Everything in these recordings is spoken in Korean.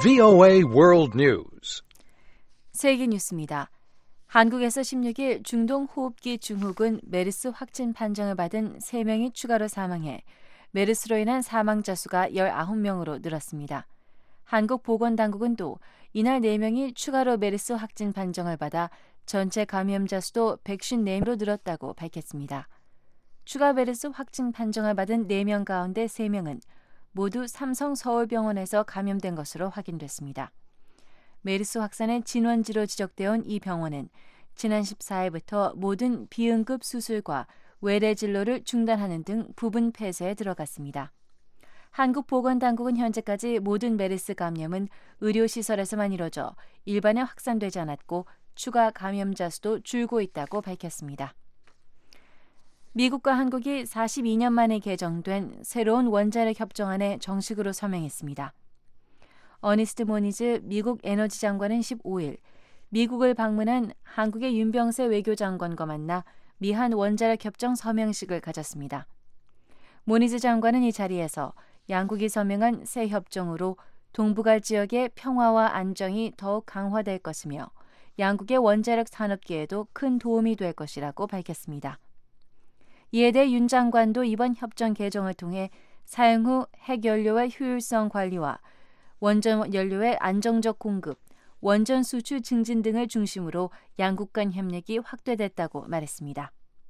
VOA World News. 세계 뉴스입니다. 한국에서 16일 중동 호흡기 증후군 메르스 확진 판정을 받은 3명이 추가로 사망해 메르스로 인한 사망자 수가 19명으로 늘었습니다. 한국 보건당국은 또 이날 4명이 추가로 메르스 확진 판정을 받아 전체 감염자 수도 154명으로 늘었다고 밝혔습니다. 추가 메르스 확진 판정을 받은 4명 가운데 3명은 모두 삼성 서울병원에서 감염된 것으로 확인됐습니다. 메르스 확산의 진원지로 지적되어 온 이 병원은 지난 14일부터 모든 비응급 수술과 외래 진료를 중단하는 등 부분 폐쇄에 들어갔습니다. 한국보건당국은 현재까지 모든 메르스 감염은 의료시설에서만 이뤄져 일반에 확산되지 않았고 추가 감염자 수도 줄고 있다고 밝혔습니다. 미국과 한국이 42년 만에 개정된 새로운 원자력 협정안에 정식으로 서명했습니다. 어니스트 모니즈 미국 에너지 장관은 15일 미국을 방문한 한국의 윤병세 외교장관과 만나 미한 원자력 협정 서명식을 가졌습니다. 모니즈 장관은 이 자리에서 양국이 서명한 새 협정으로 동북아 지역의 평화와 안정이 더욱 강화될 것이며 양국의 원자력 산업계에도 큰 도움이 될 것이라고 밝혔습니다. 이에 대해 윤 장관도 이번 협정 개정을 통해 사용 후 핵연료의 효율성 관리와 원전 연료의 안정적 공급, 원전 수출 증진 등을 중심으로 양국 간 협력이 확대됐다고 말했습니다.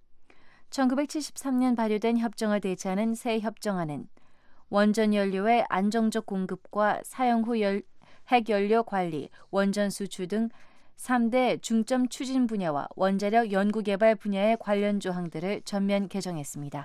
1973년 발효된 협정을 대체하는 새 협정안은 원전 연료의 안정적 공급과 사용 후 핵연료 관리, 원전 수출 등 3대 중점 추진 분야와 원자력 연구개발 분야의 관련 조항들을 전면 개정했습니다.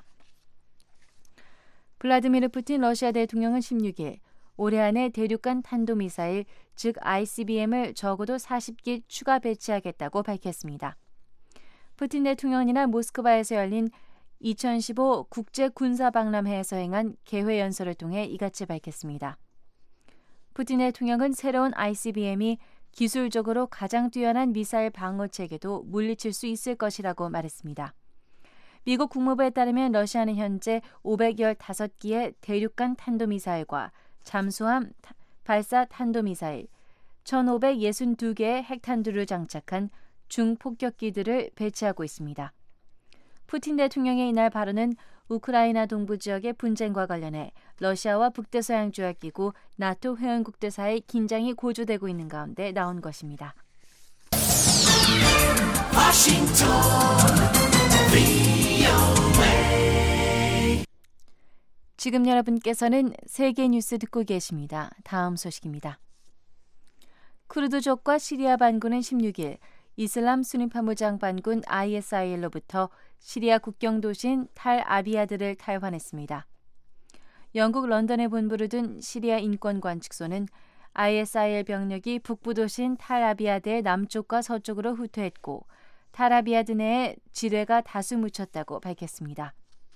블라디미르 푸틴 러시아 대통령은 16일 올해 안에 대륙간 탄도미사일, 즉 ICBM을 적어도 40기 추가 배치하겠다고 밝혔습니다. 푸틴 대통령은 이날 모스크바에서 열린 2015 국제군사박람회에서 행한 개회연설을 통해 이같이 밝혔습니다. 푸틴 대통령은 새로운 ICBM이 기술적으로 가장 뛰어난 미사일 방어 체계도 물리칠 수 있을 것이라고 말했습니다. 미국 국무부에 따르면 러시아는 현재 515기의 대륙간 탄도미사일과 잠수함 발사 탄도미사일, 1562개의 핵탄두를 장착한 중폭격기들을 배치하고 있습니다. 푸틴 대통령의 이날 발언은 우크라이나 동부 지역의 분쟁과 관련해 러시아와 북대서양조약기구 나토 회원국들 사이 긴장이 고조되고 있는 가운데 나온 것입니다. 지금 여러분께서는 세계 뉴스 듣고 계십니다. 다음 소식입니다. 쿠르드족과 시리아 반군은 16일 이슬람 수니파 무장 반군 ISIL로부터 시리아 국경 도시인 탈 아비아드를 탈환했습니다. 영국 런던에 본부를 둔 시리아 인권관측소는 ISIL 병력이 북부 도시인 탈 아비아드의 남쪽과 서쪽으로 후퇴했고 탈 아비아드 내에 지뢰가 다수 묻혔다고 밝혔습니다.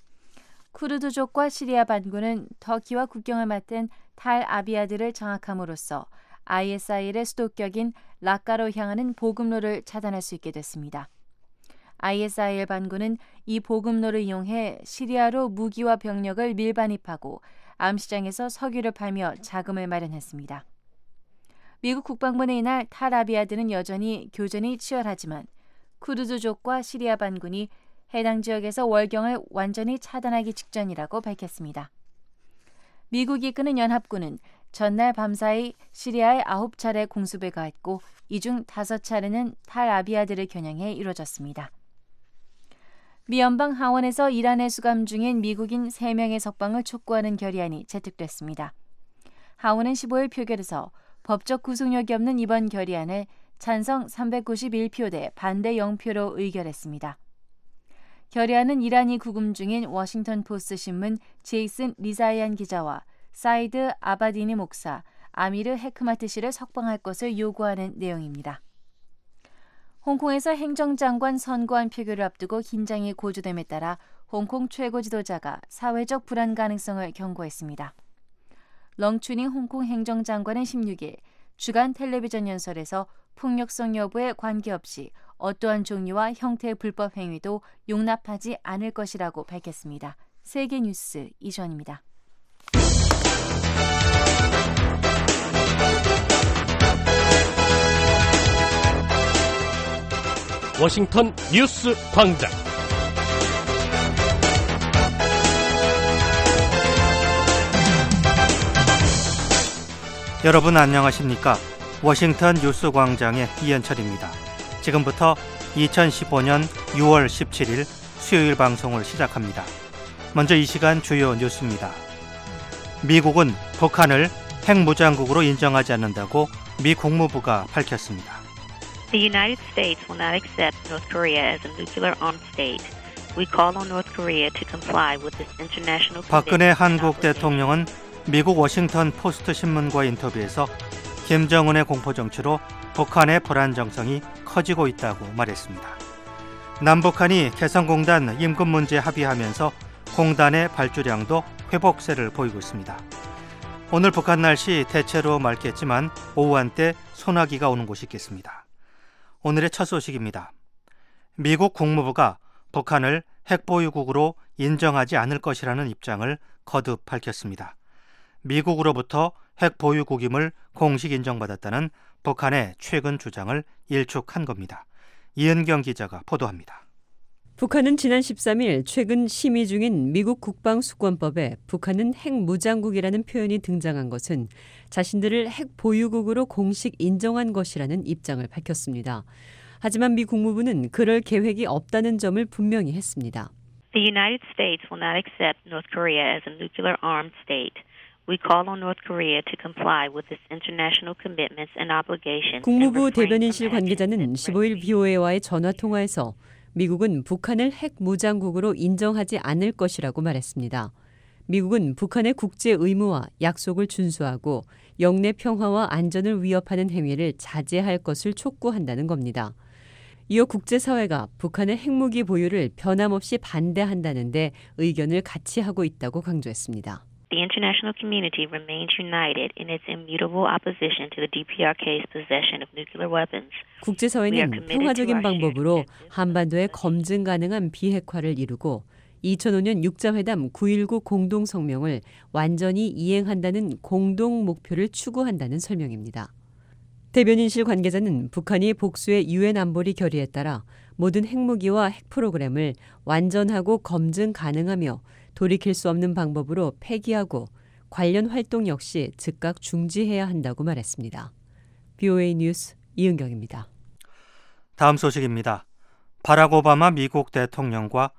쿠르드족과 시리아 반군은 터키와 국경을 맞댄 탈 아비아드를 장악함으로써 ISIL의 수도격인 라카로 향하는 보급로를 차단할 수 있게 됐습니다. ISIL 반군은 이 보급로를 이용해 시리아로 무기와 병력을 밀반입하고 암시장에서 석유를 팔며 자금을 마련했습니다. 미국 국방부는 이날 탈 아비아드는 여전히 교전이 치열하지만 쿠르드족과 시리아 반군이 해당 지역에서 월경을 완전히 차단하기 직전이라고 밝혔습니다. 미국이 이끄는 연합군은 전날 밤사이 시리아에 9차례 공습을 가했고 이 중 5차례는 탈 아비아드를 겨냥해 이루어졌습니다. 미 연방 하원에서 이란에 수감 중인 미국인 3명의 석방을 촉구하는 결의안이 채택됐습니다. 하원은 15일 표결에서 법적 구속력이 없는 이번 결의안을 찬성 391표 대 반대 0표로 의결했습니다. 결의안은 이란이 구금 중인 워싱턴 포스트 신문 제이슨 리자이안 기자와 사이드 아바디니 목사, 아미르 헤크마트 씨를 석방할 것을 요구하는 내용입니다. 홍콩에서 행정장관 선거안 표결을 앞두고 긴장이 고조됨에 따라 홍콩 최고 지도자가 사회적 불안 가능성을 경고했습니다. 렁추닝 홍콩 행정장관은 16일 주간 텔레비전 연설에서 폭력성 여부에 관계없이 어떠한 종류와 형태의 불법 행위도 용납하지 않을 것이라고 밝혔습니다. 세계 뉴스 이전입니다. 워싱턴 뉴스 광장. 여러분 안녕하십니까? 워싱턴 뉴스 광장의 이현철입니다. 지금부터 2015년 6월 17일 수요일 방송을 시작합니다. 먼저 이 시간 주요 뉴스입니다. 미국은 북한을 핵무장국으로 인정하지 않는다고 미 국무부가 밝혔습니다. The United States will not accept North Korea as a nuclear-armed state. We call on North Korea to comply with this international commitment. 박근혜 한국 대통령은 미국 워싱턴 포스트 신문과 인터뷰에서 김정은의 공포 정치로 북한의 불안정성이 커지고 있다고 말했습니다. 남북한이 개성공단 임금 문제 합의하면서 공단의 발주량도 회복세를 보이고 있습니다. 오늘 북한 날씨 대체로 맑겠지만 오후 한때 소나기가 오는 곳이 있겠습니다. 오늘의 첫 소식입니다. 미국 국무부가 북한을 핵보유국으로 인정하지 않을 것이라는 입장을 거듭 밝혔습니다. 미국으로부터 핵보유국임을 공식 인정받았다는 북한의 최근 주장을 일축한 겁니다. 이은경 기자가 보도합니다. 북한은 지난 13일 최근 심의 중인 미국 국방수권법에 북한은 핵무장국이라는 표현이 등장한 것은 자신들을 핵보유국으로 공식 인정한 것이라는 입장을 밝혔습니다. 하지만 미 국무부는 그럴 계획이 없다는 점을 분명히 했습니다. The United States will not accept North Korea as a nuclear-armed state. We call on North Korea to comply with its international commitments and obligations. 국무부 대변인실 관계자는 15일 BOA와의 전화 통화에서 미국은 북한을 핵무장국으로 인정하지 않을 것이라고 말했습니다. 미국은 북한의 국제 의무와 약속을 준수하고 영내 평화와 안전을 위협하는 행위를 자제할 것을 촉구한다는 겁니다. 이어 국제사회가 북한의 핵무기 보유를 변함없이 반대한다는데 의견을 같이 하고 있다고 강조했습니다. The international community remains united in its immutable opposition to the DPRK's possession of nuclear weapons. 국제사회는 평화적인 방법으로 한반도의 검증 가능한 비핵화를 이루고 2005년 육자회담 9.19 공동성명을 완전히 이행한다는 공동 목표를 추구한다는 설명입니다. 대변인실 관계자는 북한이 복수의 유엔 안보리 결의에 따라 모든 핵무기와 핵 프로그램을 완전하고 검증 가능하며 돌이킬 수 없는 방법으로 폐기하고 관련 활동 역시 즉각 중지해야 한다고 말했습니다. BOA 뉴스 이은경입니다. 다음 소식입니다. 바락 오바마 미국 대통령과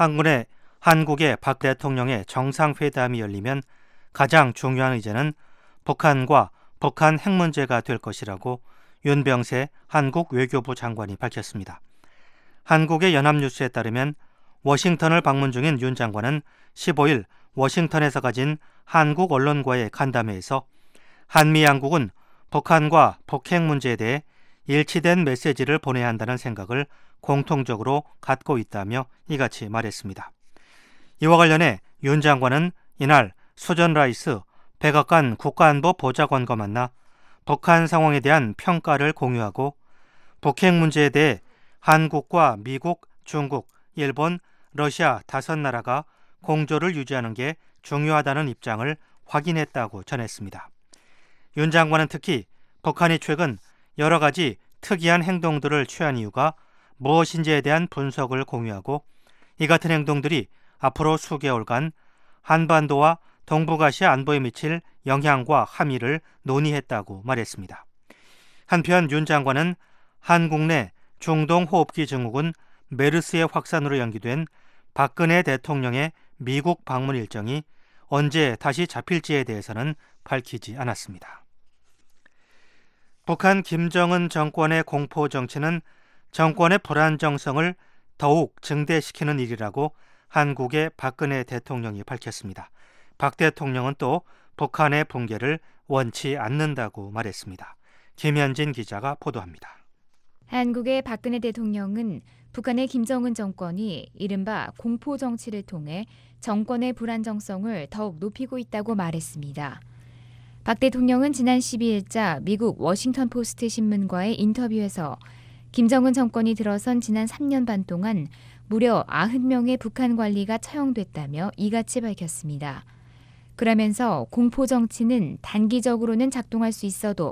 한국의 박 대통령의 정상회담이 열리면 가장 중요한 의제는 북한과 북한 핵 문제가 될 것이라고 윤병세 한국 외교부 장관이 밝혔습니다. 한국의 연합뉴스에 따르면 워싱턴을 방문 중인 윤 장관은 15일 워싱턴에서 가진 한국 언론과의 간담회에서 한미 양국은 북한과 북핵 문제에 대해 일치된 메시지를 보내야 한다는 생각을 공통적으로 갖고 있다며 이같이 말했습니다. 이와 관련해 윤 장관은 이날 수전 라이스 백악관 국가안보 보좌관과 만나 북한 상황에 대한 평가를 공유하고 북핵 문제에 대해 한국과 미국, 중국, 일본, 러시아 5나라가 공조를 유지하는 게 중요하다는 입장을 확인했다고 전했습니다. 윤 장관은 특히 북한이 최근 여러 가지 특이한 행동들을 취한 이유가 무엇인지에 대한 분석을 공유하고 이 같은 행동들이 앞으로 수개월간 한반도와 동북아시아 안보에 미칠 영향과 함의를 논의했다고 말했습니다. 한편 윤 장관은 한국 내 중동호흡기 증후군 메르스의 확산으로 연기된 박근혜 대통령의 미국 방문 일정이 언제 다시 잡힐지에 대해서는 밝히지 않았습니다. 북한 김정은 정권의 공포 정치는 정권의 불안정성을 더욱 증대시키는 일이라고 한국의 박근혜 대통령이 밝혔습니다. 박 대통령은 또 북한의 붕괴를 원치 않는다고 말했습니다. 김현진 기자가 보도합니다. 한국의 박근혜 대통령은 북한의 김정은 정권이 이른바 공포 정치를 통해 정권의 불안정성을 더욱 높이고 있다고 말했습니다. 박 대통령은 지난 12일자 미국 워싱턴 포스트 신문과의 인터뷰에서 김정은 정권이 들어선 지난 3년 반 동안 무려 90명의 북한 관리가 처형됐다며 이같이 밝혔습니다. 그러면서 공포 정치는 단기적으로는 작동할 수 있어도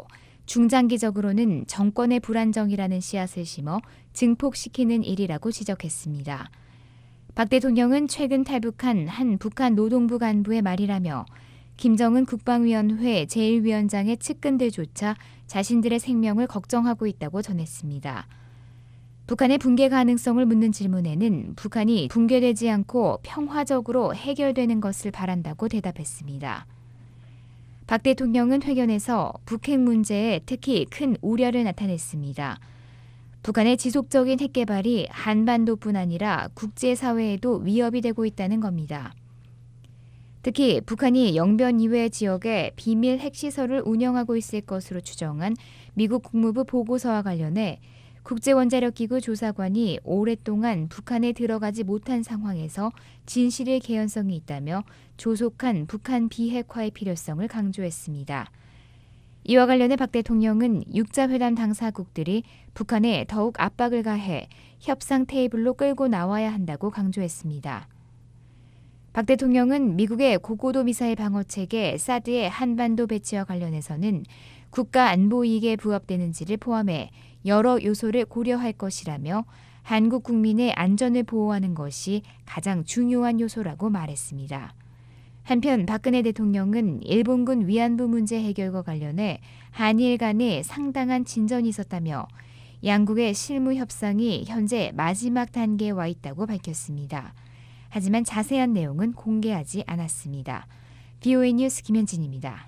중장기적으로는 정권의 불안정이라는 씨앗을 심어 증폭시키는 일이라고 지적했습니다. 박 대통령은 최근 탈북한 한 북한 노동부 간부의 말이라며 김정은 국방위원회 제1위원장의 측근들조차 자신들의 생명을 걱정하고 있다고 전했습니다. 북한의 붕괴 가능성을 묻는 질문에는 북한이 붕괴되지 않고 평화적으로 해결되는 것을 바란다고 대답했습니다. 박 대통령은 회견에서 북핵 문제에 특히 큰 우려를 나타냈습니다. 북한의 지속적인 핵 개발이 한반도뿐 아니라 국제사회에도 위협이 되고 있다는 겁니다. 특히 북한이 영변 이외 지역에 비밀 핵시설을 운영하고 있을 것으로 추정한 미국 국무부 보고서와 관련해 국제원자력기구 조사관이 오랫동안 북한에 들어가지 못한 상황에서 진실의 개연성이 있다며 조속한 북한 비핵화의 필요성을 강조했습니다. 이와 관련해 박 대통령은 육자회담 당사국들이 북한에 더욱 압박을 가해 협상 테이블로 끌고 나와야 한다고 강조했습니다. 박 대통령은 미국의 고고도 미사일 방어체계 사드의 한반도 배치와 관련해서는 국가 안보 이익에 부합되는지를 포함해 여러 요소를 고려할 것이라며 한국 국민의 안전을 보호하는 것이 가장 중요한 요소라고 말했습니다. 한편 박근혜 대통령은 일본군 위안부 문제 해결과 관련해 한일 간에 상당한 진전이 있었다며 양국의 실무 협상이 현재 마지막 단계에 와 있다고 밝혔습니다. 하지만 자세한 내용은 공개하지 않았습니다. VOA 뉴스 김현진입니다.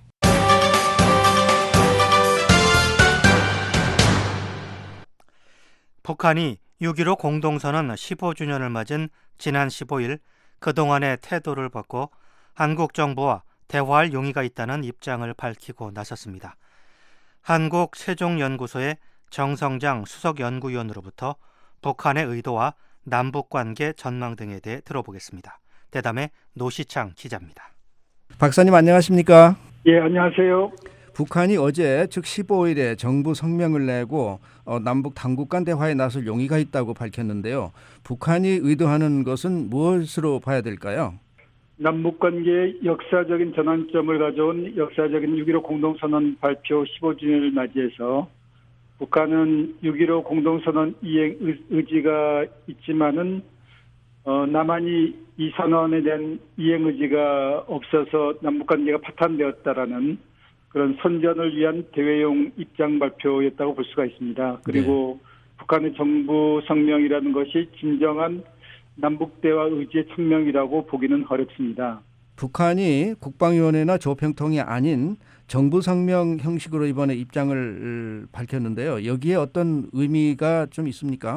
북한이 6.15 공동선언 15주년을 맞은 지난 15일 그동안의 태도를 바꿔 한국 정부와 대화할 용의가 있다는 입장을 밝히고 나섰습니다. 한국 세종연구소의 정성장 수석연구위원으로부터 북한의 의도와 남북관계 전망 등에 대해 들어보겠습니다. 대담의 노시창 기자입니다. 박사님 안녕하십니까? 예, 안녕하세요. 북한이 어제 즉 15일에 정부 성명을 내고 남북 당국 간 대화에 나설 용의가 있다고 밝혔는데요. 북한이 의도하는 것은 무엇으로 봐야 될까요? 남북관계의 역사적인 전환점을 가져온 역사적인 6.15 공동선언 발표 15주년을 맞이해서 북한은 6.15 공동선언 이행 의지가 있지만은 남한이 이 선언에 대한 이행 의지가 없어서 남북관계가 파탄되었다라는 그런 선전을 위한 대외용 입장 발표였다고 볼 수가 있습니다. 그리고 네. 북한의 정부 성명이라는 것이 진정한 남북대화 의지의 청명이라고 보기는 어렵습니다. 북한이 국방위원회나 조평통이 아닌 정부 성명 형식으로 이번에 입장을 밝혔는데요. 여기에 어떤 의미가 좀 있습니까?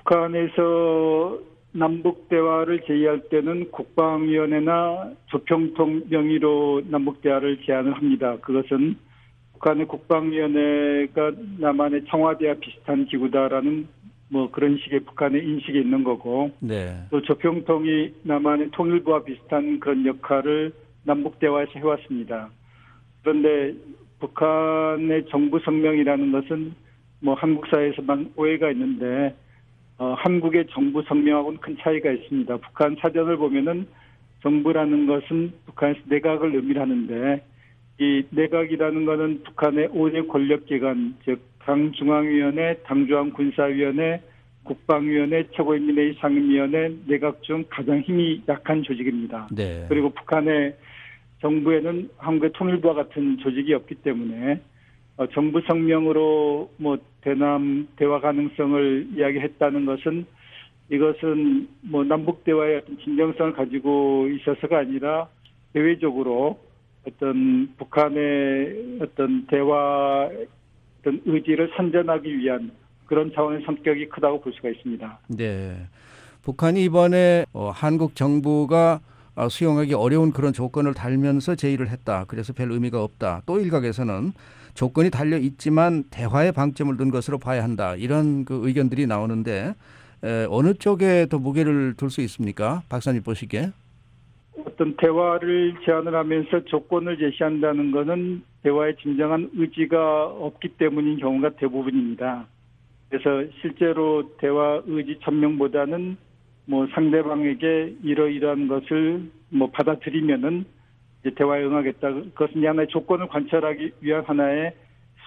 북한에서 남북대화를 제의할 때는 국방위원회나 조평통 명의로 남북대화를 제안을 합니다. 그것은 북한의 국방위원회가 남한의 청와대와 비슷한 기구다라는 그런 식의 북한의 인식이 있는 거고, 네. 또 조평통이 남한의 통일부와 비슷한 그런 역할을 남북대화에서 해왔습니다. 그런데 북한의 정부 성명이라는 것은 한국 사회에서만 오해가 있는데 한국의 정부 성명하고는 큰 차이가 있습니다. 북한 사전을 보면은 정부라는 것은 북한에서 내각을 의미하는데 이 내각이라는 것은 북한의 5대 권력기관, 즉 당중앙위원회, 당중앙군사위원회, 국방위원회, 최고인민회의 상임위원회, 내각 중 가장 힘이 약한 조직입니다. 네. 그리고 북한의 정부에는 한국의 통일부와 같은 조직이 없기 때문에 정부 성명으로 대남 대화 가능성을 이야기했다는 것은 이것은 남북 대화의 어떤 진정성을 가지고 있어서가 아니라 대외적으로 어떤 북한의 어떤 대화 어떤 의지를 선전하기 위한 그런 차원의 성격이 크다고 볼 수가 있습니다. 네, 북한이 이번에 한국 정부가 수용하기 어려운 그런 조건을 달면서 제의를 했다. 그래서 별 의미가 없다. 또 일각에서는 조건이 달려 있지만 대화에 방점을 둔 것으로 봐야 한다. 이런 그 의견들이 나오는데 어느 쪽에 더 무게를 둘 수 있습니까? 박사님 보시기에. 어떤 대화를 제안을 하면서 조건을 제시한다는 것은 대화에 진정한 의지가 없기 때문인 경우가 대부분입니다. 그래서 실제로 대화 의지 천명보다는 상대방에게 이러이러한 것을 받아들이면은 이제 대화에 응하겠다. 그것은 하나의 조건을 관철하기 위한 하나의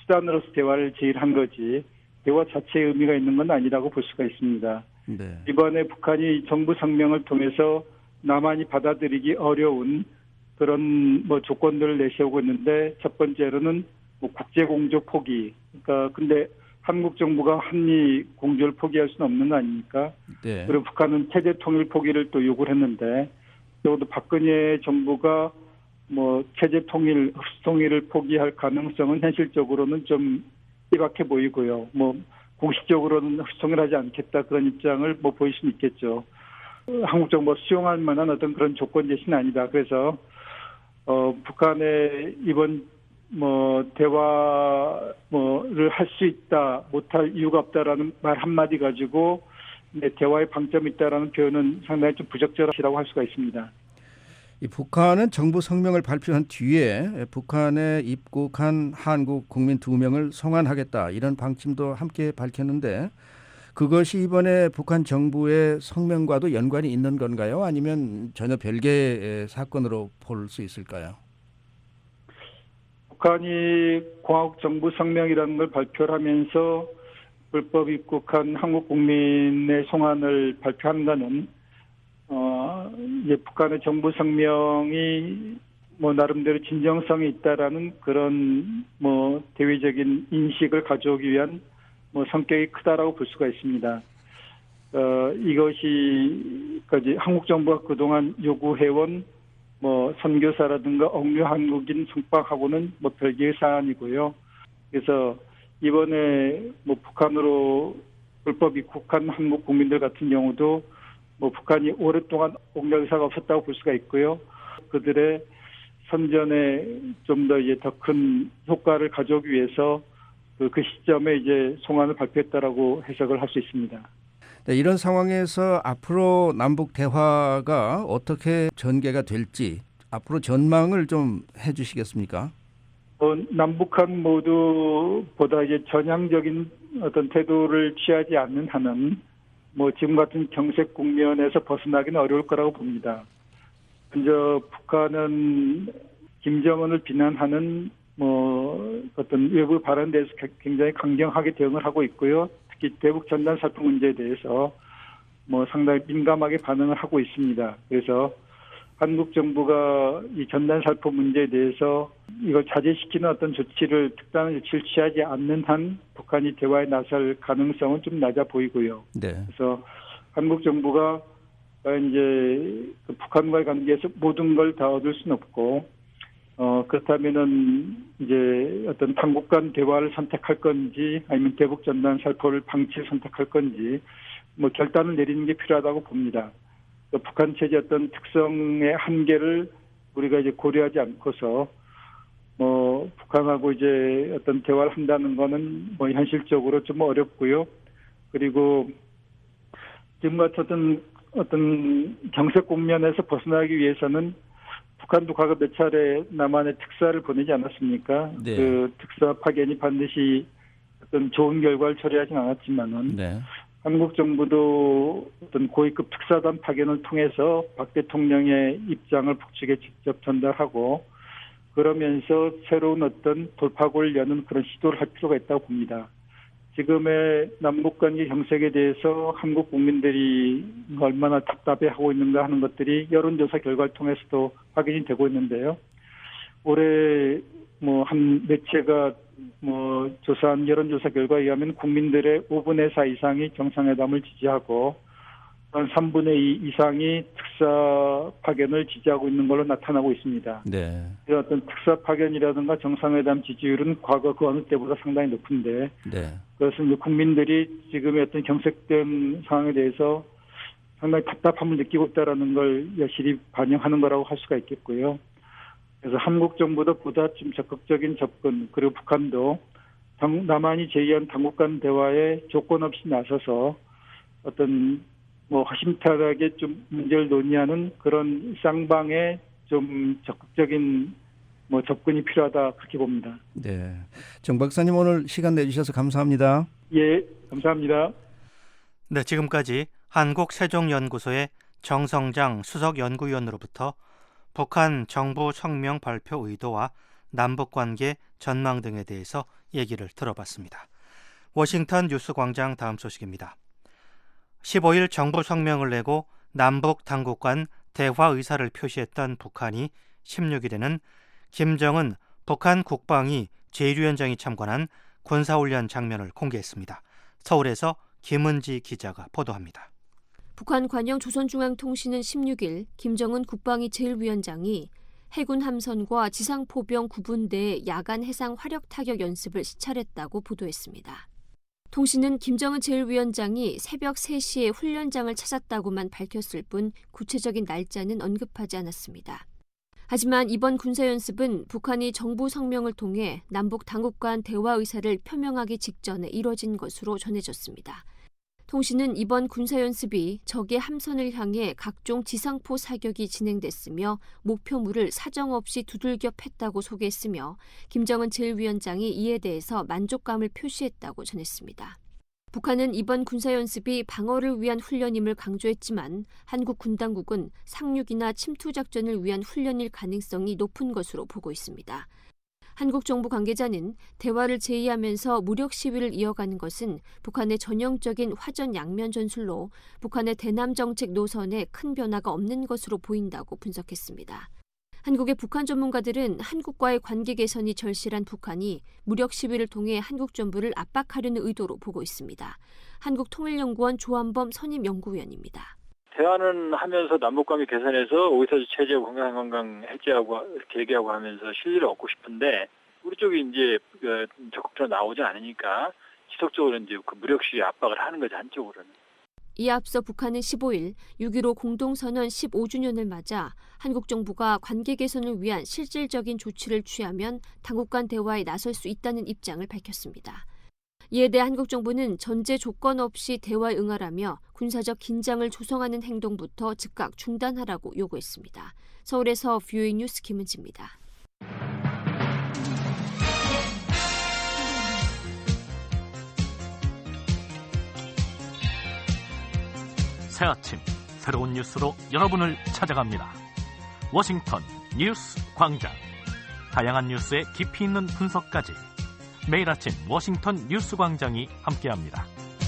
수단으로서 대화를 제의한 거지 대화 자체의 의미가 있는 건 아니라고 볼 수가 있습니다. 네. 이번에 북한이 정부 성명을 통해서 남한이 받아들이기 어려운 그런 조건들을 내세우고 있는데 첫 번째로는 국제 공조 포기. 그러니까 근데 한국 정부가 한미 공조를 포기할 수는 없는 거 아닙니까? 네. 그리고 북한은 체제 통일 포기를 또 요구를 했는데 적어도 박근혜 정부가 체제 통일, 흡수 통일을 포기할 가능성은 현실적으로는 좀 희박해 보이고요. 공식적으로는 흡수 통일하지 않겠다 그런 입장을 보일 수는 있겠죠. 한국 정부가 수용할 만한 어떤 그런 조건 제시는 아니다. 그래서 북한의 이번 대화를 할 수 있다, 못할 이유가 없다라는 말 한마디 가지고 대화의 방점이 있다라는 표현은 상당히 좀 부적절하시라고 할 수가 있습니다. 이 북한은 정부 성명을 발표한 뒤에 북한에 입국한 한국 국민 2명을 송환하겠다 이런 방침도 함께 밝혔는데 그것이 이번에 북한 정부의 성명과도 연관이 있는 건가요? 아니면 전혀 별개의 사건으로 볼 수 있을까요? 북한이 공화국 정부 성명이라는 걸 발표를 하면서 불법 입국한 한국 국민의 송환을 발표한 것은 이제 북한의 정부 성명이 나름대로 진정성이 있다라는 그런 대외적인 인식을 가져오기 위한 성격이 크다라고 볼 수가 있습니다. 이것이 한국 정부가 그동안 요구해온 선교사라든가 억류 한국인 송방하고는 별개의 사안이고요. 그래서 이번에 북한으로 불법 입국한 한국 국민들 같은 경우도 북한이 오랫동안 옥략 의사가 없었다고 볼 수가 있고요. 그들의 선전에 좀 더 더 큰 효과를 가져오기 위해서 그 시점에 이제 송환을 발표했다라고 해석을 할 수 있습니다. 네, 이런 상황에서 앞으로 남북 대화가 어떻게 전개가 될지 앞으로 전망을 좀 해주시겠습니까? 남북한 모두보다 이제 전향적인 어떤 태도를 취하지 않는 한은 지금 같은 경색 국면에서 벗어나기는 어려울 거라고 봅니다. 먼저 북한은 김정은을 비난하는 어떤 외부 발언에 대해서 굉장히 강경하게 대응을 하고 있고요. 특히 대북 전단 살포 문제에 대해서 상당히 민감하게 반응을 하고 있습니다. 그래서 한국 정부가 이 전단 살포 문제에 대해서 이걸 자제시키는 어떤 특단의 조치를 취하지 않는 한 북한이 대화에 나설 가능성은 좀 낮아 보이고요. 네. 그래서 한국 정부가 이제 북한과의 관계에서 모든 걸 다 얻을 수는 없고 그렇다면은 이제 어떤 당국 간 대화를 선택할 건지 아니면 대북 전단 살포를 방치를 선택할 건지 결단을 내리는 게 필요하다고 봅니다. 북한 체제 어떤 특성의 한계를 우리가 이제 고려하지 않고서 북한하고 이제 어떤 대화를 한다는 거는 현실적으로 좀 어렵고요. 그리고 지금 같은 어떤 경색 국면에서 벗어나기 위해서는 북한도 과거 몇 차례 남한에 특사를 보내지 않았습니까? 네. 그 특사 파견이 반드시 어떤 좋은 결과를 초래하진 않았지만은 네. 한국 정부도 어떤 고위급 특사단 파견을 통해서 박 대통령의 입장을 북측에 직접 전달하고 그러면서 새로운 어떤 돌파구를 여는 그런 시도를 할 필요가 있다고 봅니다. 지금의 남북관계 경색에 대해서 한국 국민들이 얼마나 답답해하고 있는가 하는 것들이 여론조사 결과를 통해서도 확인이 되고 있는데요. 올해 한 매체가 조사한 여론조사 결과에 의하면 국민들의 5분의 4 이상이 정상회담을 지지하고 한 3분의 2 이상이 특사 파견을 지지하고 있는 걸로 나타나고 있습니다. 네. 어떤 특사 파견이라든가 정상회담 지지율은 과거 그 어느 때보다 상당히 높은데 네. 그것은 국민들이 지금의 어떤 경색된 상황에 대해서 상당히 답답함을 느끼고 있다는 걸 여실히 반영하는 거라고 할 수가 있겠고요. 그래서 한국 정부도 보다 좀 적극적인 접근 그리고 북한도 남한이 제의한 당국 간 대화에 조건 없이 나서서 어떤 허심탄회하게 좀 문제를 논의하는 그런 쌍방의 좀 적극적인 접근이 필요하다 그렇게 봅니다. 네, 정 박사님 오늘 시간 내주셔서 감사합니다. 예, 감사합니다. 네, 지금까지 한국세종연구소의 정성장 수석연구위원으로부터 북한 정부 성명 발표 의도와 남북관계 전망 등에 대해서 얘기를 들어봤습니다. 워싱턴 뉴스광장 다음 소식입니다. 15일 정부 성명을 내고 남북 당국 간 대화 의사를 표시했던 북한이 16일에는 김정은 북한 국방위 제1위원장이 참관한 군사훈련 장면을 공개했습니다. 서울에서 김은지 기자가 보도합니다. 북한 관영 조선중앙통신은 16일 김정은 국방위 제1위원장이 해군 함선과 지상포병 9분대의 야간 해상 화력 타격 연습을 시찰했다고 보도했습니다. 통신은 김정은 제1위원장이 새벽 3시에 훈련장을 찾았다고만 밝혔을 뿐 구체적인 날짜는 언급하지 않았습니다. 하지만 이번 군사연습은 북한이 정부 성명을 통해 남북 당국 간 대화 의사를 표명하기 직전에 이뤄진 것으로 전해졌습니다. 통신은 이번 군사연습이 적의 함선을 향해 각종 지상포 사격이 진행됐으며 목표물을 사정없이 두들겨 팼다고 소개했으며 김정은 제1위원장이 이에 대해서 만족감을 표시했다고 전했습니다. 북한은 이번 군사연습이 방어를 위한 훈련임을 강조했지만 한국 군 당국은 상륙이나 침투 작전을 위한 훈련일 가능성이 높은 것으로 보고 있습니다. 한국 정부 관계자는 대화를 제의하면서 무력 시위를 이어가는 것은 북한의 전형적인 화전 양면 전술로 북한의 대남 정책 노선에 큰 변화가 없는 것으로 보인다고 분석했습니다. 한국의 북한 전문가들은 한국과의 관계 개선이 절실한 북한이 무력 시위를 통해 한국 정부를 압박하려는 의도로 보고 있습니다. 한국통일연구원 조한범 선임연구위원입니다. 대화는 하면서 남북관계 개선해서 오이사주 체제 공영관광 해제하고 이렇게 얘기하고 하면서 실리를 얻고 싶은데 우리 쪽이 이제 적극적으로 나오지 않으니까 지속적으로 이제 그 무력 시위 압박을 하는 거죠, 한쪽으로는. 이에 앞서 북한은 15일 6.15 공동선언 15주년을 맞아 한국 정부가 관계 개선을 위한 실질적인 조치를 취하면 당국 간 대화에 나설 수 있다는 입장을 밝혔습니다. 이에 대해 한국 정부는 전제 조건 없이 대화에 응하라며 군사적 긴장을 조성하는 행동부터 즉각 중단하라고 요구했습니다. 서울에서 VOA 뉴스 김은지입니다. 새 아침 새로운 뉴스로 여러분을 찾아갑니다. 워싱턴 뉴스 광장. 다양한 뉴스의 깊이 있는 분석까지 매일 아침 워싱턴 뉴스 광장이 함께합니다.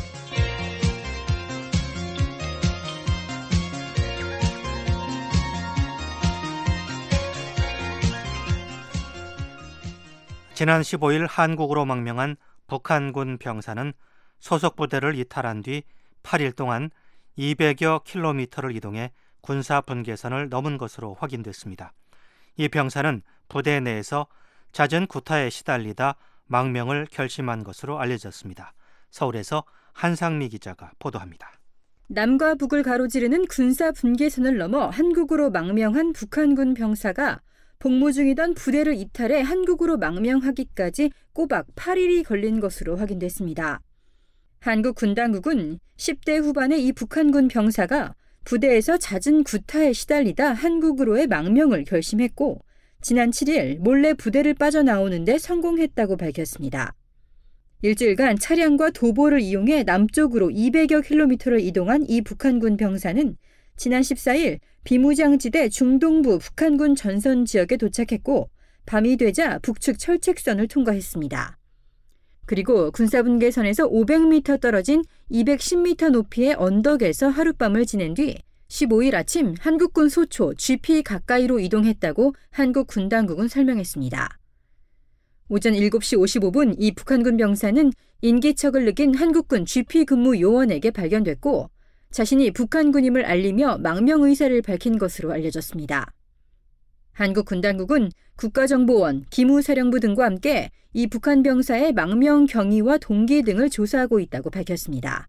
지난 15일 한국으로 망명한 북한군 병사는 소속 부대를 이탈한 뒤 8일 동안 200여 킬로미터를 이동해 군사 분계선을 넘은 것으로 확인됐습니다. 이 병사는 부대 내에서 잦은 구타에 시달리다 망명을 결심한 것으로 알려졌습니다. 서울에서 한상미 기자가 보도합니다. 남과 북을 가로지르는 군사 분계선을 넘어 한국으로 망명한 북한군 병사가 복무 중이던 부대를 이탈해 한국으로 망명하기까지 꼬박 8일이 걸린 것으로 확인됐습니다. 한국 군 당국은 10대 후반의 이 북한군 병사가 부대에서 잦은 구타에 시달리다 한국으로의 망명을 결심했고 지난 7일 몰래 부대를 빠져나오는 데 성공했다고 밝혔습니다. 일주일간 차량과 도보를 이용해 남쪽으로 200여 킬로미터를 이동한 이 북한군 병사는 지난 14일 비무장지대 중동부 북한군 전선 지역에 도착했고 밤이 되자 북측 철책선을 통과했습니다. 그리고 군사분계선에서 500m 떨어진 210m 높이의 언덕에서 하룻밤을 지낸 뒤 15일 아침 한국군 소초 GP 가까이로 이동했다고 한국 군 당국은 설명했습니다. 오전 7시 55분 이 북한군 병사는 인기척을 느낀 한국군 GP 근무 요원에게 발견됐고 자신이 북한군임을 알리며 망명 의사를 밝힌 것으로 알려졌습니다. 한국 군 당국은 국가정보원, 기무사령부 등과 함께 이 북한 병사의 망명 경위와 동기 등을 조사하고 있다고 밝혔습니다.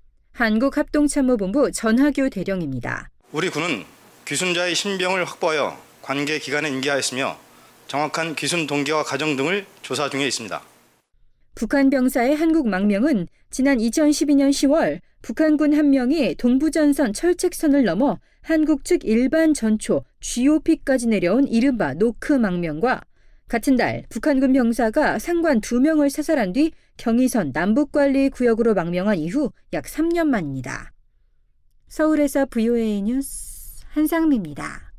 한국합동참모본부 전하교 대령입니다. 우리 군은 귀순자의 신병을 확보하여 관계 기관에 인계하였으며 정확한 귀순 동기와 가정 등을 조사 중에 있습니다. 북한 병사의 한국 망명은 지난 2012년 10월 북한군 한 명이 동부전선 철책선을 넘어 한국 측 일반 전초 GOP까지 내려온 이른바 노크 망명과 같은 달 북한군 병사가 상관 2명을 사살한 뒤 경의선 남북관리구역으로 망명한 이후 약 3년 만입니다. 서울에서 VOA 뉴스 한상미입니다.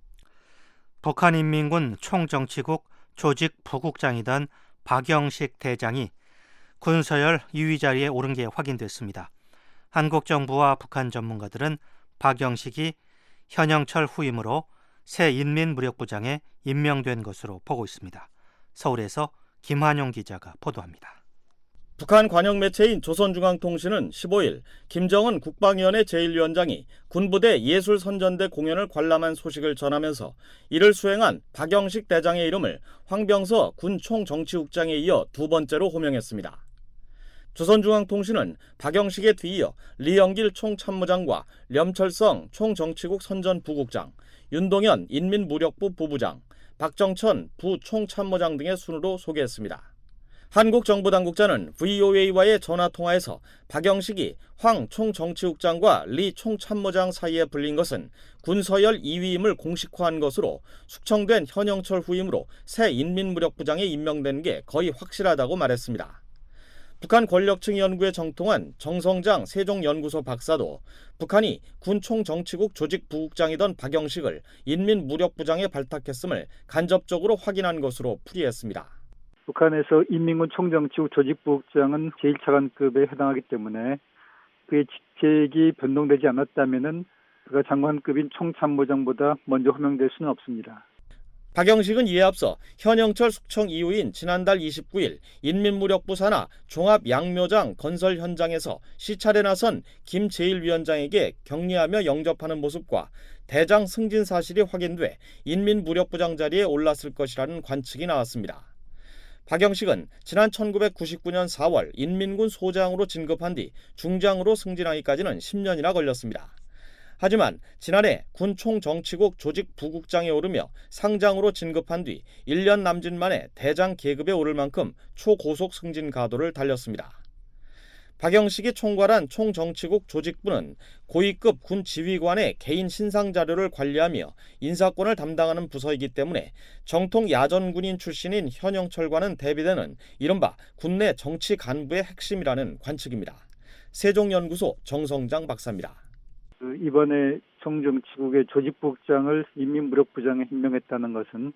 북한인민군 총정치국 조직부국장이던 박영식 대장이 군서열 2위 자리에 오른 게 확인됐습니다. 한국 정부와 북한 전문가들은 박영식이 현영철 후임으로 새 인민무력부장에 임명된 것으로 보고 있습니다. 서울에서 김환용 기자가 보도합니다. 북한 관영 매체인 조선중앙통신은 15일 김정은 국방위원회 제1위원장이 군부대 예술선전대 공연을 관람한 소식을 전하면서 이를 수행한 박영식 대장의 이름을 황병서 군 총정치국장에 이어 두 번째로 호명했습니다. 조선중앙통신은 박영식에 뒤이어 리영길 총참모장과 렴철성 총정치국 선전부국장, 윤동현 인민무력부 부부장, 박정천 부총참모장 등의 순으로 소개했습니다. 한국 정부당국자는 VOA와의 전화통화에서 박영식이 황 총정치국장과 리 총참모장 사이에 불린 것은 군서열 2위임을 공식화한 것으로 숙청된 현영철 후임으로 새 인민무력부장에 임명된 게 거의 확실하다고 말했습니다. 북한 권력층 연구에 정통한 정성장 세종연구소 박사도 북한이 군 총정치국 조직부국장이던 박영식을 인민무력부장에 발탁했음을 간접적으로 확인한 것으로 풀이했습니다. 북한에서 인민군 총정치국 조직부국장은 제1차관급에 해당하기 때문에 그의 직책이 변동되지 않았다면 그가 장관급인 총참모장보다 먼저 호명될 수는 없습니다. 박영식은 이에 앞서 현영철 숙청 이후인 지난달 29일 인민무력부 산하 종합양묘장 건설 현장에서 시찰에 나선 김 제1위원장에게 격려하며 영접하는 모습과 대장 승진 사실이 확인돼 인민무력부장 자리에 올랐을 것이라는 관측이 나왔습니다. 박영식은 지난 1999년 4월 인민군 소장으로 진급한 뒤 중장으로 승진하기까지는 10년이나 걸렸습니다. 하지만 지난해 군 총정치국 조직부국장에 오르며 상장으로 진급한 뒤 1년 남짓 만에 대장 계급에 오를 만큼 초고속 승진 가도를 달렸습니다. 박영식이 총괄한 총정치국 조직부는 고위급 군 지휘관의 개인 신상 자료를 관리하며 인사권을 담당하는 부서이기 때문에 정통 야전군인 출신인 현영철과는 대비되는 이른바 군내 정치 간부의 핵심이라는 관측입니다. 세종연구소 정성장 박사입니다. 이번에 총정치국의 조직부국장을 인민무력부장에 임명했다는 것은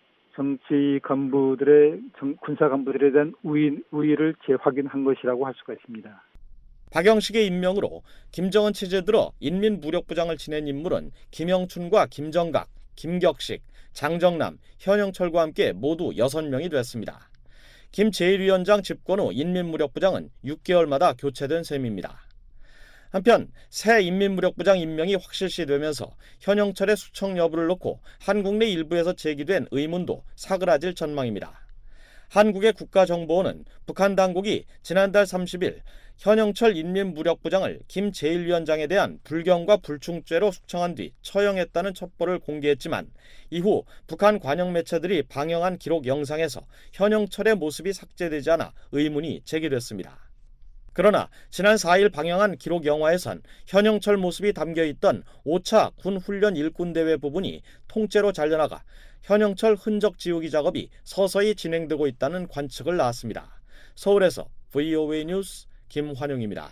정치 간부들의 군사 간부들에 대한 우위를 재확인한 것이라고 할 수가 있습니다. 박영식의 임명으로 김정은 체제 들어 인민무력부장을 지낸 인물은 김영춘과 김정각, 김격식, 장정남, 현영철과 함께 모두 6명이 됐습니다. 김 제1위원장 집권 후 인민무력부장은 6개월마다 교체된 셈입니다. 한편 새 인민무력부장 임명이 확실시되면서 현영철의 숙청 여부를 놓고 한국 내 일부에서 제기된 의문도 사그라질 전망입니다. 한국의 국가정보원은 북한 당국이 지난달 30일 현영철 인민무력부장을 김 제1위원장에 대한 불경과 불충죄로 숙청한 뒤 처형했다는 첩보를 공개했지만 이후 북한 관영 매체들이 방영한 기록 영상에서 현영철의 모습이 삭제되지 않아 의문이 제기됐습니다. 그러나 지난 4일 방영한 기록 영화에선 현영철 모습이 담겨있던 5차 군훈련 일꾼대회 부분이 통째로 잘려나가 현영철 흔적 지우기 작업이 서서히 진행되고 있다는 관측을 낳았습니다. 서울에서 VOA 뉴스 김환용입니다.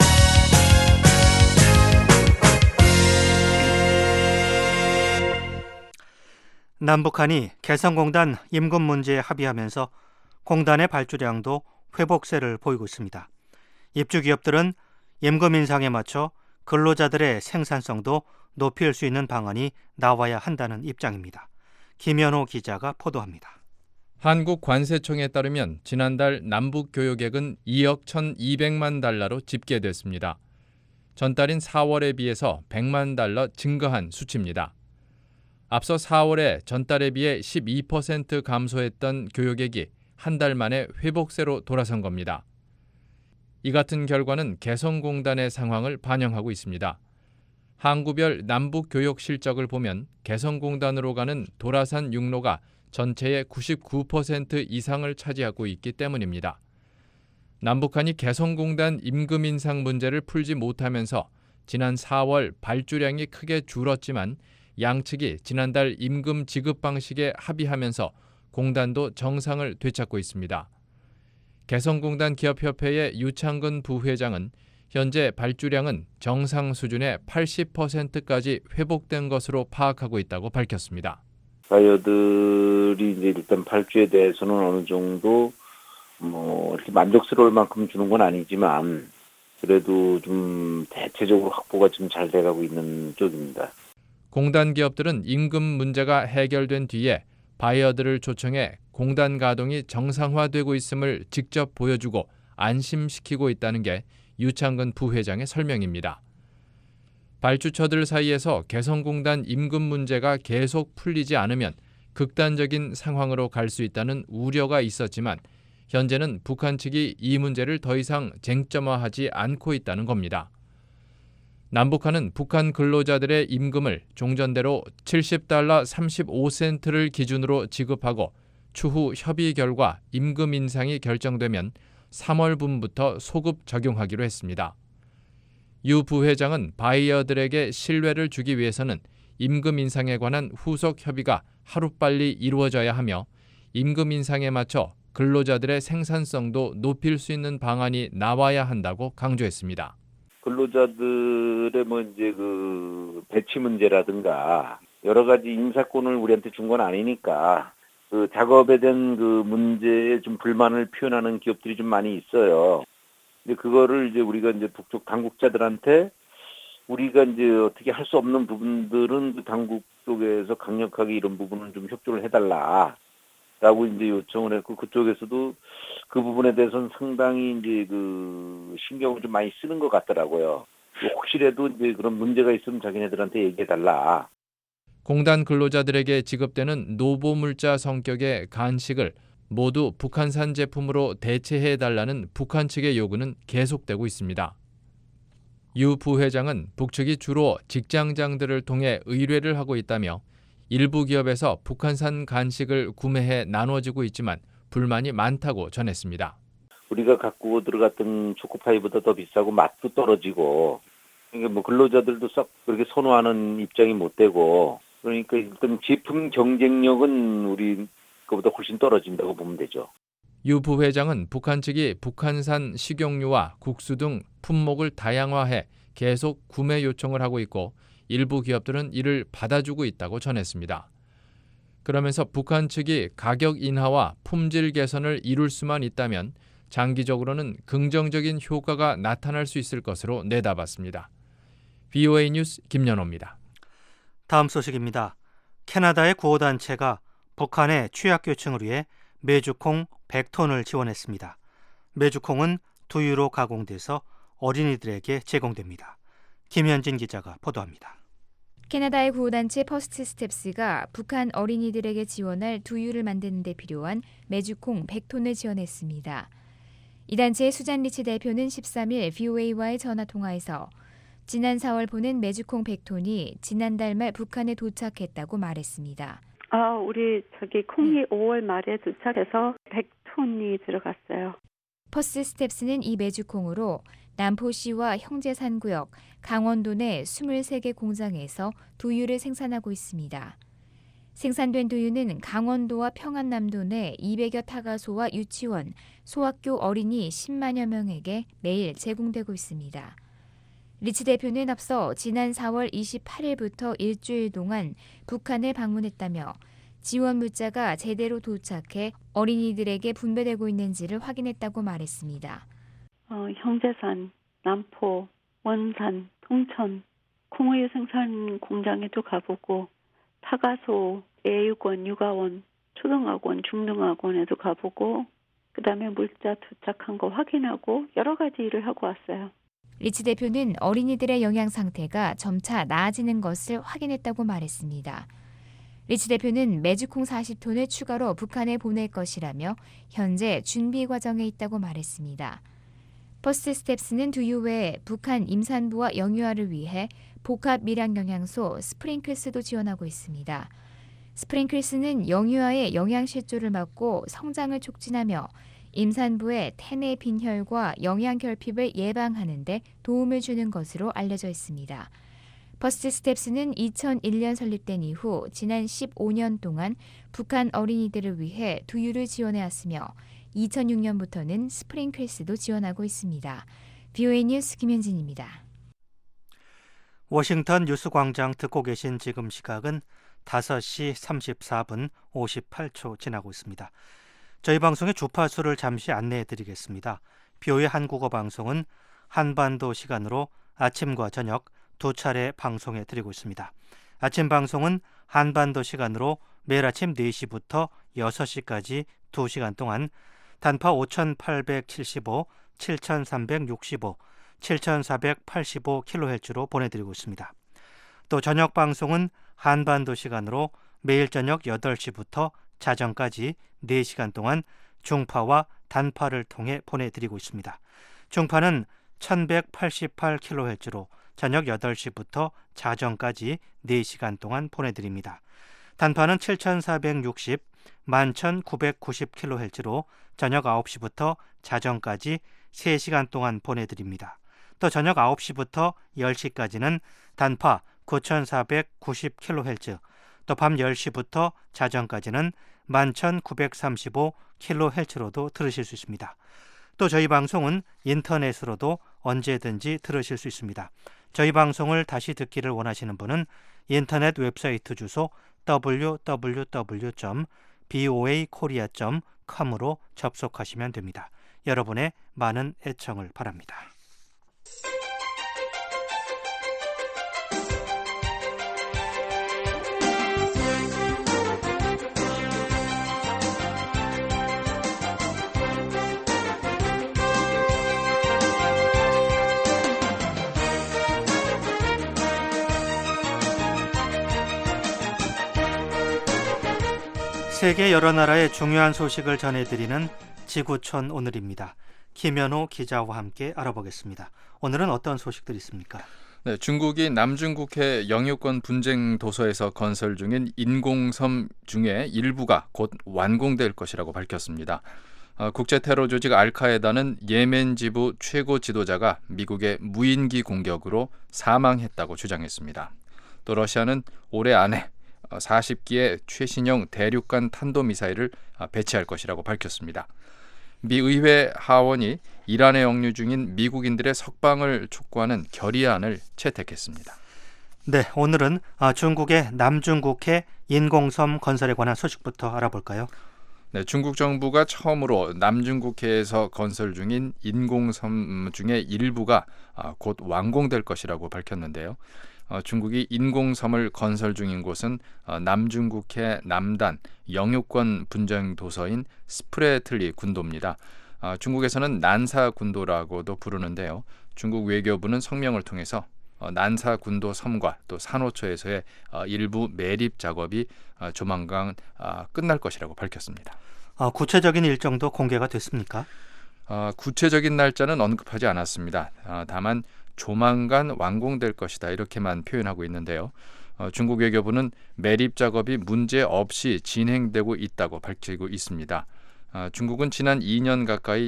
남북한이 개성공단 임금 문제에 합의하면서 공단의 발주량도 회복세를 보이고 있습니다. 입주기업들은 임금 인상에 맞춰 근로자들의 생산성도 높일 수 있는 방안이 나와야 한다는 입장입니다. 김현호 기자가 보도합니다. 한국관세청에 따르면 지난달 남북교역액은 2억 1,200만 달러로 집계됐습니다. 전달인 4월에 비해서 100만 달러 증가한 수치입니다. 앞서 4월에 전달에 비해 12% 감소했던 교역액이 한 달 만에 회복세로 돌아선 겁니다. 이 같은 결과는 개성공단의 상황을 반영하고 있습니다. 항구별 남북 교역 실적을 보면 개성공단으로 가는 도라산 육로가 전체의 99% 이상을 차지하고 있기 때문입니다. 남북한이 개성공단 임금 인상 문제를 풀지 못하면서 지난 4월 발주량이 크게 줄었지만 양측이 지난달 임금 지급 방식에 합의하면서 공단도 정상을 되찾고 있습니다. 개성공단 기업협회의 유창근 부회장은 현재 발주량은 정상 수준의 80%까지 회복된 것으로 파악하고 있다고 밝혔습니다. 바이어들이 이제 일단 발주에 대해서는 어느 정도 이렇게 만족스러울 만큼 주는 건 아니지만 그래도 좀 대체적으로 확보가 좀 잘 돼가고 있는 쪽입니다. 공단 기업들은 임금 문제가 해결된 뒤에 바이어들을 초청해 공단 가동이 정상화되고 있음을 직접 보여주고 안심시키고 있다는 게 유창근 부회장의 설명입니다. 발주처들 사이에서 개성공단 임금 문제가 계속 풀리지 않으면 극단적인 상황으로 갈 수 있다는 우려가 있었지만 현재는 북한 측이 이 문제를 더 이상 쟁점화하지 않고 있다는 겁니다. 남북한은 북한 근로자들의 임금을 종전대로 $70 35센트를 기준으로 지급하고 추후 협의 결과 임금 인상이 결정되면 3월분부터 소급 적용하기로 했습니다. 유 부회장은 바이어들에게 신뢰를 주기 위해서는 임금 인상에 관한 후속 협의가 하루빨리 이루어져야 하며 임금 인상에 맞춰 근로자들의 생산성도 높일 수 있는 방안이 나와야 한다고 강조했습니다. 근로자들의 배치 문제라든가 여러 가지 인사권을 우리한테 준 건 아니니까 그 작업에 대한 그 문제에 좀 불만을 표현하는 기업들이 좀 많이 있어요. 근데 그거를 우리가 북쪽 당국자들한테 우리가 어떻게 할 수 없는 부분들은 그 당국 쪽에서 강력하게 이런 부분은 좀 협조를 해달라. 라고 요청을 했고 그쪽에서도 그 부분에 대해서는 상당히 그 신경을 좀 많이 쓰는 것 같더라고요. 혹시라도 그런 문제가 있으면 자기네들한테 얘기해달라. 공단 근로자들에게 지급되는 노보물자 성격의 간식을 모두 북한산 제품으로 대체해달라는 북한 측의 요구는 계속되고 있습니다. 유 부회장은 북측이 주로 직장장들을 통해 의뢰를 하고 있다며 일부 기업에서 북한산 간식을 구매해 나눠주고 있지만 불만이 많다고 전했습니다. 우리가 갖고 들어갔던 초코파이보다 더 비싸고 맛도 떨어지고 그러니까 근로자들도 썩 그렇게 선호하는 입장이 못 되고 그러니까 일단 제품 경쟁력은 우리 그보다 훨씬 떨어진다고 보면 되죠. 유 부회장은 북한 측이 북한산 식용유와 국수 등 품목을 다양화해 계속 구매 요청을 하고 있고 일부 기업들은 이를 받아주고 있다고 전했습니다. 그러면서 북한 측이 가격 인하와 품질 개선을 이룰 수만 있다면 장기적으로는 긍정적인 효과가 나타날 수 있을 것으로 내다봤습니다. VOA 뉴스 김연호입니다. 다음 소식입니다. 캐나다의 구호단체가 북한의 취약계층을 위해 메주콩 100톤을 지원했습니다. 메주콩은 두유로 가공돼서 어린이들에게 제공됩니다. 김현진 기자가 보도합니다. 캐나다의 구호단체 퍼스트 스텝스가 북한 어린이들에게 지원할 두유를 만드는 데 필요한 메주콩 100톤을 지원했습니다. 이 단체의 수잔 리치 대표는 13일 VOA와의 전화통화에서 지난 4월 보낸 메주콩 100톤이 지난달 말 북한에 도착했다고 말했습니다. 우리 콩이 5월 말에 도착해서 100톤이 들어갔어요. 퍼스트 스텝스는 이 메주콩으로 남포시와 형제산구역, 강원도 내 23개 공장에서 두유를 생산하고 있습니다. 생산된 두유는 강원도와 평안남도 내 200여 타가소와 유치원, 소학교 어린이 10만여 명에게 매일 제공되고 있습니다. 리치 대표는 앞서 지난 4월 28일부터 일주일 동안 북한을 방문했다며 지원 물자가 제대로 도착해 어린이들에게 분배되고 있는지를 확인했다고 말했습니다. 형제산, 남포, 원산, 통천, 콩우유 생산 공장에도 가보고 타가소, 애육원, 육아원, 초등학원, 중등학원에도 가보고 그다음에 물자 도착한 거 확인하고 여러 가지 일을 하고 왔어요. 리치 대표는 어린이들의 영양 상태가 점차 나아지는 것을 확인했다고 말했습니다. 리치 대표는 메주콩 40톤을 추가로 북한에 보낼 것이라며 현재 준비 과정에 있다고 말했습니다. 퍼스트 스텝스는 두유 외에 북한 임산부와 영유아를 위해 복합 밀양 영양소 스프링클스도 지원하고 있습니다. 스프링클스는 영유아의 영양 실조를 막고 성장을 촉진하며 임산부의 태내 빈혈과 영양 결핍을 예방하는 데 도움을 주는 것으로 알려져 있습니다. 퍼스트 스텝스는 2001년 설립된 이후 지난 15년 동안 북한 어린이들을 위해 두유를 지원해왔으며 2006년부터는 스프링클스도 지원하고 있습니다. VOA 뉴스 김현진입니다. 워싱턴 뉴스광장 듣고 계신 지금 시각은 5시 34분 58초 지나고 있습니다. 저희 방송의 주파수를 잠시 안내해드리겠습니다. BO의 한국어 방송은 한반도 시간으로 아침과 저녁 두 차례 방송해드리고 있습니다. 아침 방송은 한반도 시간으로 매일 아침 4시부터 6시까지 2시간 동안 단파 5875, 7365, 7485kHz로 보내드리고 있습니다. 또 저녁 방송은 한반도 시간으로 매일 저녁 8시부터 자정까지 4시간 동안 중파와 단파를 통해 보내드리고 있습니다. 중파는 1188kHz로 저녁 8시부터 자정까지 4시간 동안 보내드립니다. 단파는 7460, 11990kHz로 저녁 9시부터 자정까지 3시간 동안 보내드립니다. 또 저녁 9시부터 10시까지는 단파 9490kHz, 또 밤 10시부터 자정까지는 11935kHz로도 들으실 수 있습니다. 또 저희 방송은 인터넷으로도 언제든지 들으실 수 있습니다. 저희 방송을 다시 듣기를 원하시는 분은 인터넷 웹사이트 주소 www.boakorea.com으로 접속하시면 됩니다. 여러분의 많은 애청을 바랍니다. 세계 여러 나라의 중요한 소식을 전해드리는 지구촌 오늘입니다. 김현호 기자와 함께 알아보겠습니다. 오늘은 어떤 소식들이 있습니까? 네, 중국이 남중국해 영유권 분쟁 도서에서 건설 중인 인공섬 중에 일부가 곧 완공될 것이라고 밝혔습니다. 국제 테러 조직 알카에다는 예멘 지부 최고 지도자가 미국의 무인기 공격으로 사망했다고 주장했습니다. 또 러시아는 올해 안에 40기의 최신형 대륙간 탄도미사일을 배치할 것이라고 밝혔습니다. 미 의회 하원이 이란에 억류 중인 미국인들의 석방을 촉구하는 결의안을 채택했습니다. 네, 오늘은 중국의 남중국해 인공섬 건설에 관한 소식부터 알아볼까요? 네, 중국 정부가 처음으로 남중국해에서 건설 중인 인공섬 중에 일부가 곧 완공될 것이라고 밝혔는데요. 중국이 인공섬을 건설 중인 곳은 남중국해 남단 영유권 분쟁 도서인 스프레틀리 군도입니다. 중국에서는 난사 군도라고도 부르는데요. 중국 외교부는 성명을 통해서 난사 군도 섬과 또 산호초에서의 일부 매립 작업이 조만간 끝날 것이라고 밝혔습니다. 구체적인 일정도 공개가 됐습니까? 구체적인 날짜는 언급하지 않았습니다. 다만 조만간 완공될 것이다 이렇게만 표현하고 있는데요. 중국 외교부는 매립 작업이 문제 없이 진행되고 있다고 밝히고 있습니다. 중국은 지난 2년 가까이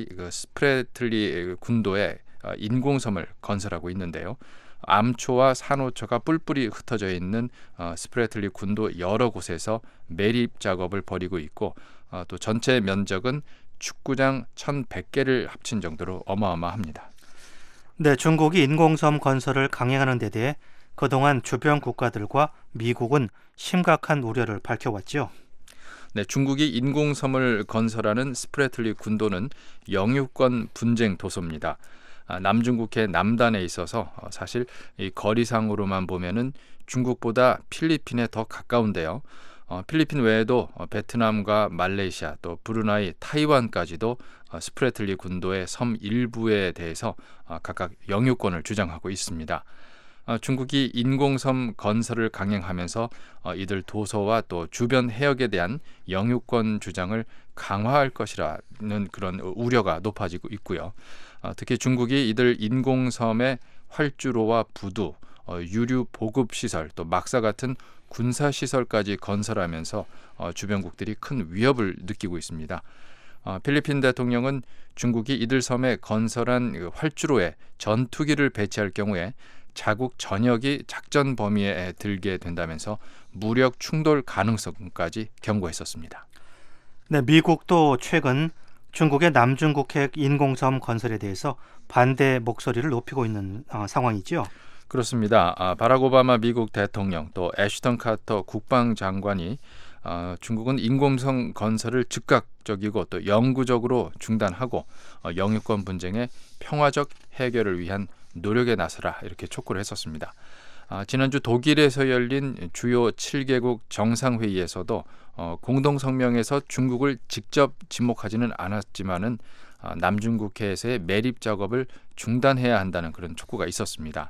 스프레틀리 군도에 인공섬을 건설하고 있는데요. 암초와 산호초가 뿔뿔이 흩어져 있는 스프레틀리 군도 여러 곳에서 매립 작업을 벌이고 있고 또 전체 면적은 축구장 1,100개를 합친 정도로 어마어마합니다. 네, 중국이 인공섬 건설을 강행하는 데 대해 그동안 주변 국가들과 미국은 심각한 우려를 밝혀왔죠. 네, 중국이 인공섬을 건설하는 스프레틀리 군도는 영유권 분쟁 도서입니다. 남중국해 남단에 있어서 사실 이 거리상으로만 보면은 중국보다 필리핀에 더 가까운데요. 필리핀 외에도 베트남과 말레이시아 또 브루나이, 타이완까지도 스프레틀리 군도의 섬 일부에 대해서 각각 영유권을 주장하고 있습니다. 중국이 인공섬 건설을 강행하면서 이들 도서와 또 주변 해역에 대한 영유권 주장을 강화할 것이라는 그런 우려가 높아지고 있고요. 특히 중국이 이들 인공섬의 활주로와 부두, 유류 보급 시설, 또 막사 같은 군사 시설까지 건설하면서 주변국들이 큰 위협을 느끼고 있습니다. 필리핀 대통령은 중국이 이들 섬에 건설한 활주로에 전투기를 배치할 경우에 자국 전역이 작전 범위에 들게 된다면서 무력 충돌 가능성까지 경고했었습니다. 네, 미국도 최근 중국의 남중국해 인공섬 건설에 대해서 반대 목소리를 높이고 있는 상황이죠. 그렇습니다. 바락 오바마 미국 대통령 또 애슈턴 카터 국방장관이 중국은 인공섬 건설을 즉각적이고 또 영구적으로 중단하고 영유권 분쟁의 평화적 해결을 위한 노력에 나서라 이렇게 촉구를 했었습니다. 지난주 독일에서 열린 주요 7개국 정상회의에서도 공동성명에서 중국을 직접 지목하지는 않았지만은 남중국해에서의 매립 작업을 중단해야 한다는 그런 촉구가 있었습니다.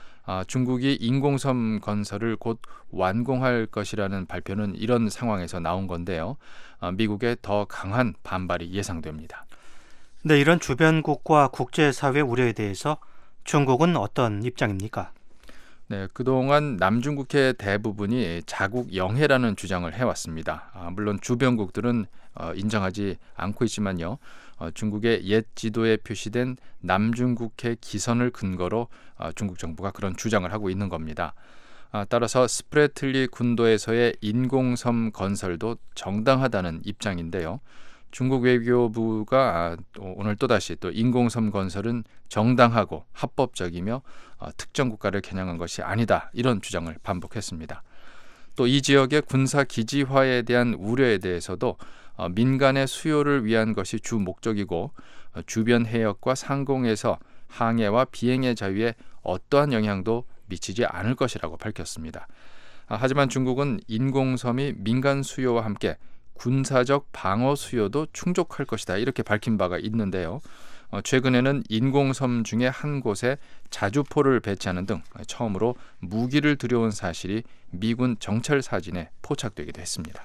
중국이 인공섬 건설을 곧 완공할 것이라는 발표는 이런 상황에서 나온 건데요. 미국의 더 강한 반발이 예상됩니다. 네, 이런 주변국과 국제사회 우려에 대해서 중국은 어떤 입장입니까? 네, 그동안 남중국해 대부분이 자국 영해라는 주장을 해왔습니다. 물론 주변국들은 인정하지 않고 있지만요. 중국의 옛 지도에 표시된 남중국해 기선을 근거로 중국 정부가 그런 주장을 하고 있는 겁니다. 따라서 스프레틀리 군도에서의 인공섬 건설도 정당하다는 입장인데요. 중국 외교부가 오늘 또다시 또 인공섬 건설은 정당하고 합법적이며 특정 국가를 겨냥한 것이 아니다 이런 주장을 반복했습니다. 또 이 지역의 군사 기지화에 대한 우려에 대해서도 민간의 수요를 위한 것이 주 목적이고 주변 해역과 상공에서 항해와 비행의 자유에 어떠한 영향도 미치지 않을 것이라고 밝혔습니다. 하지만 중국은 인공섬이 민간 수요와 함께 군사적 방어 수요도 충족할 것이다 이렇게 밝힌 바가 있는데요. 최근에는 인공섬 중에 한 곳에 자주포를 배치하는 등 처음으로 무기를 들여온 사실이 미군 정찰 사진에 포착되기도 했습니다.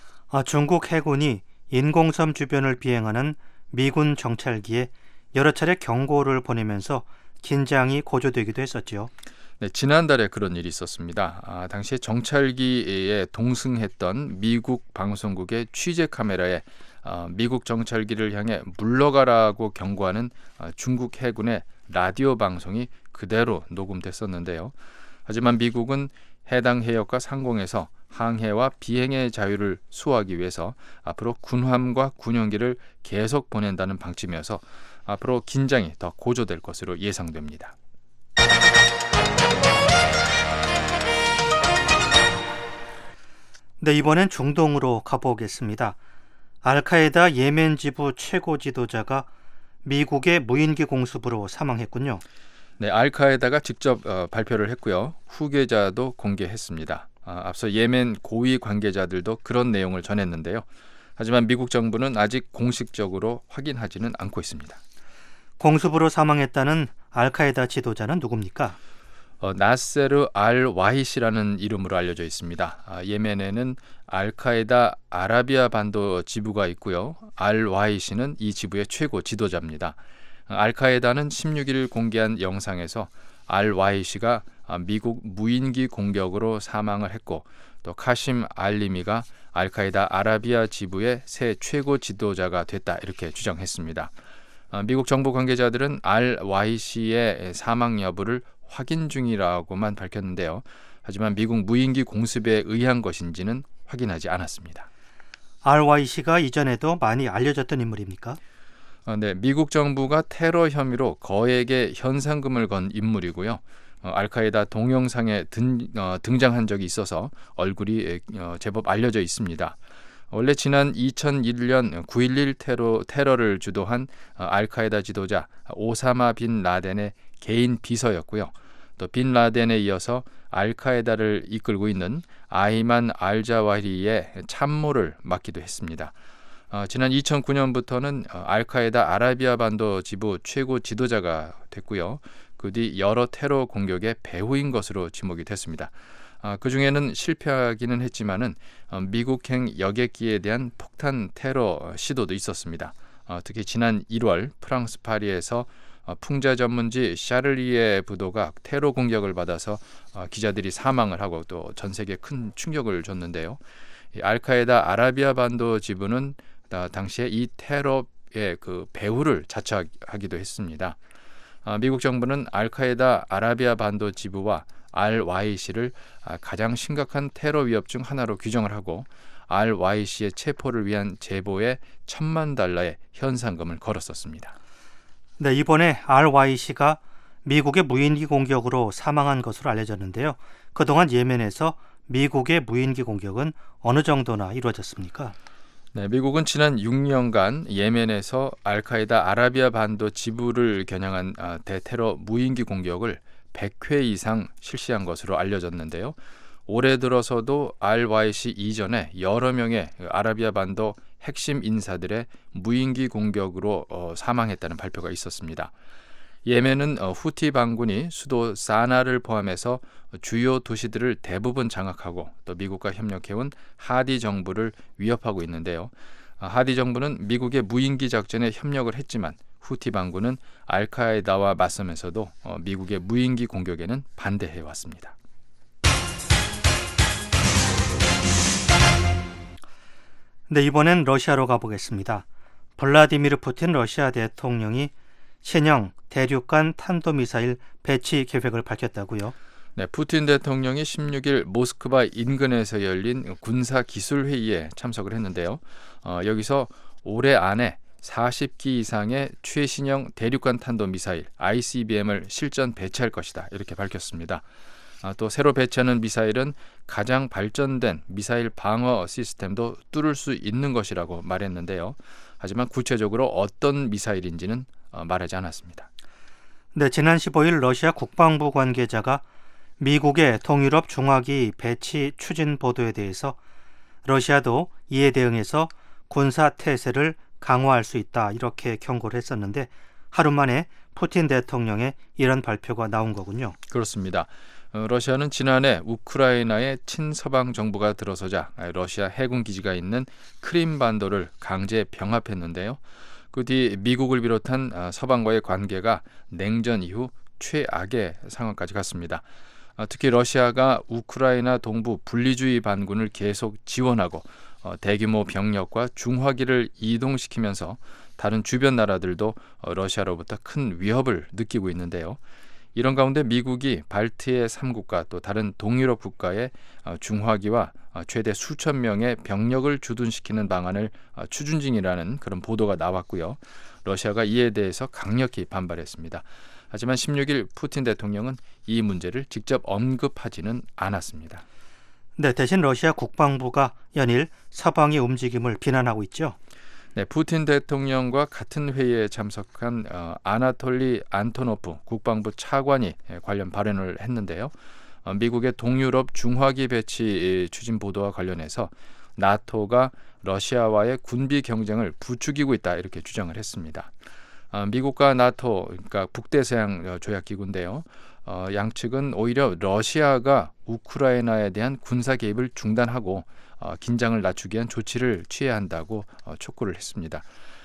중국 해군이 인공섬 주변을 비행하는 미군 정찰기에 여러 차례 경고를 보내면서 긴장이 고조되기도 했었죠. 네, 지난달에 그런 일이 있었습니다. 당시에 정찰기에 동승했던 미국 방송국의 취재 카메라에 미국 정찰기를 향해 물러가라고 경고하는 중국 해군의 라디오 방송이 그대로 녹음됐었는데요. 하지만 미국은 해당 해역과 상공에서 항해와 비행의 자유를 수호하기 위해서 앞으로 군함과 군용기를 계속 보낸다는 방침이어서 앞으로 긴장이 더 고조될 것으로 예상됩니다. 네, 이번엔 중동으로 가보겠습니다. 알카에다 예멘 지부 최고 지도자가 미국의 무인기 공습으로 사망했군요. 네, 알카에다가 직접 발표를 했고요. 후계자도 공개했습니다. 앞서 예멘 고위 관계자들도 그런 내용을 전했는데요. 하지만 미국 정부는 아직 공식적으로 확인하지는 않고 있습니다. 공습으로 사망했다는 알카에다 지도자는 누굽니까? 나세르 알-와히시라는 이름으로 알려져 있습니다. 예멘에는 알카에다 아라비아 반도 지부가 있고요. 알-와히시는 이 지부의 최고 지도자입니다. 알카에다는 16일 공개한 영상에서 알-와히시가 미국 무인기 공격으로 사망을 했고 또 카심 알리미가 알카에다 아라비아 지부의 새 최고 지도자가 됐다 이렇게 주장했습니다. 미국 정부 관계자들은 알-와히시의 사망 여부를 확인 중이라고만 밝혔는데요. 하지만 미국 무인기 공습에 의한 것인지는 확인하지 않았습니다. 알-와히시가 이전에도 많이 알려졌던 인물입니까? 네, 미국 정부가 테러 혐의로 거액의 현상금을 건 인물이고요. 알카에다 동영상에 등장한 적이 있어서 얼굴이 제법 알려져 있습니다. 원래 지난 2001년 9.11 테러를 주도한 알카에다 지도자 오사마 빈 라덴의 개인 비서였고요. 또 빈 라덴에 이어서 알카에다를 이끌고 있는 아이만 알자와리의 참모를 맡기도 했습니다. 지난 2009년부터는 알카에다 아라비아 반도 지부 최고 지도자가 됐고요. 그 뒤 여러 테러 공격의 배후인 것으로 지목이 됐습니다. 그중에는 실패하기는 했지만은 미국행 여객기에 대한 폭탄 테러 시도도 있었습니다. 특히 지난 1월 프랑스 파리에서 풍자 전문지 샤를리에 부도가 테러 공격을 받아서 기자들이 사망을 하고 또 전 세계에 큰 충격을 줬는데요. 알카에다 아라비아 반도 지부는 당시에 이 테러의 그 배후를 자처하기도 했습니다. 미국 정부는 알카에다 아라비아 반도 지부와 알-와히시를 가장 심각한 테러 위협 중 하나로 규정을 하고 알-와히시의 체포를 위한 제보에 $10,000,000의 현상금을 걸었었습니다. 네, 이번에 알-와히시가 미국의 무인기 공격으로 사망한 것으로 알려졌는데요. 그동안 예멘에서 미국의 무인기 공격은 어느 정도나 이루어졌습니까? 네, 미국은 지난 6년간 예멘에서 알카에다 아라비아 반도 지부를 겨냥한 대테러 무인기 공격을 100회 이상 실시한 것으로 알려졌는데요. 올해 들어서도 RYC 이전에 여러 명의 아라비아 반도 핵심 인사들의 무인기 공격으로 사망했다는 발표가 있었습니다. 예멘은 후티 반군이 수도 사나를 포함해서 주요 도시들을 대부분 장악하고 또 미국과 협력해온 하디 정부를 위협하고 있는데요. 하디 정부는 미국의 무인기 작전에 협력을 했지만 후티 반군은 알카에다와 맞서면서도 미국의 무인기 공격에는 반대해왔습니다. 네, 이번엔 러시아로 가보겠습니다. 블라디미르 푸틴 러시아 대통령이 신형 대륙간 탄도미사일 배치 계획을 밝혔다고요? 네, 푸틴 대통령이 16일 모스크바 인근에서 열린 군사기술회의에 참석을 했는데요. 여기서 올해 안에 40기 이상의 최신형 대륙간 탄도미사일 ICBM을 실전 배치할 것이다, 이렇게 밝혔습니다. 또 새로 배치하는 미사일은 가장 발전된 미사일 방어 시스템도 뚫을 수 있는 것이라고 말했는데요. 하지만 구체적으로 어떤 미사일인지는 말하지 않았습니다. 네, 지난 15일 러시아 국방부 관계자가 미국의 동유럽 중화기 배치 추진 보도에 대해서 러시아도 이에 대응해서 군사 태세를 강화할 수 있다, 이렇게 경고를 했었는데 하루 만에 푸틴 대통령의 이런 발표가 나온 거군요. 그렇습니다. 러시아는 지난해 우크라이나의 친서방 정부가 들어서자 러시아 해군 기지가 있는 크림반도를 강제 병합했는데요. 그 뒤 미국을 비롯한 서방과의 관계가 냉전 이후 최악의 상황까지 갔습니다. 특히 러시아가 우크라이나 동부 분리주의 반군을 계속 지원하고 대규모 병력과 중화기를 이동시키면서 다른 주변 나라들도 러시아로부터 큰 위협을 느끼고 있는데요. 이런 가운데 미국이 발트해 3국과 또 다른 동유럽 국가의 중화기와 최대 수천 명의 병력을 주둔시키는 방안을 추진 중이라는 그런 보도가 나왔고요. 러시아가 이에 대해서 강력히 반발했습니다. 하지만 16일 푸틴 대통령은 이 문제를 직접 언급하지는 않았습니다. 네, 대신 러시아 국방부가 연일 서방의 움직임을 비난하고 있죠. 네, 푸틴 대통령과 같은 회의에 참석한 아나톨리 안토노프 국방부 차관이 관련 발언을 했는데요. 미국의 동유럽 중화기 배치 추진 보도와 관련해서 나토가 러시아와의 군비 경쟁을 부추기고 있다, 이렇게 주장을 했습니다. 미국과 나토, 그러니까 북대서양 조약기구인데요. 양측은 오히려 러시아가 우크라이나에 대한 군사 개입을 중단하고 긴장을 낮추기 위한 조치를 취해야 한다고 촉구를 했습니다.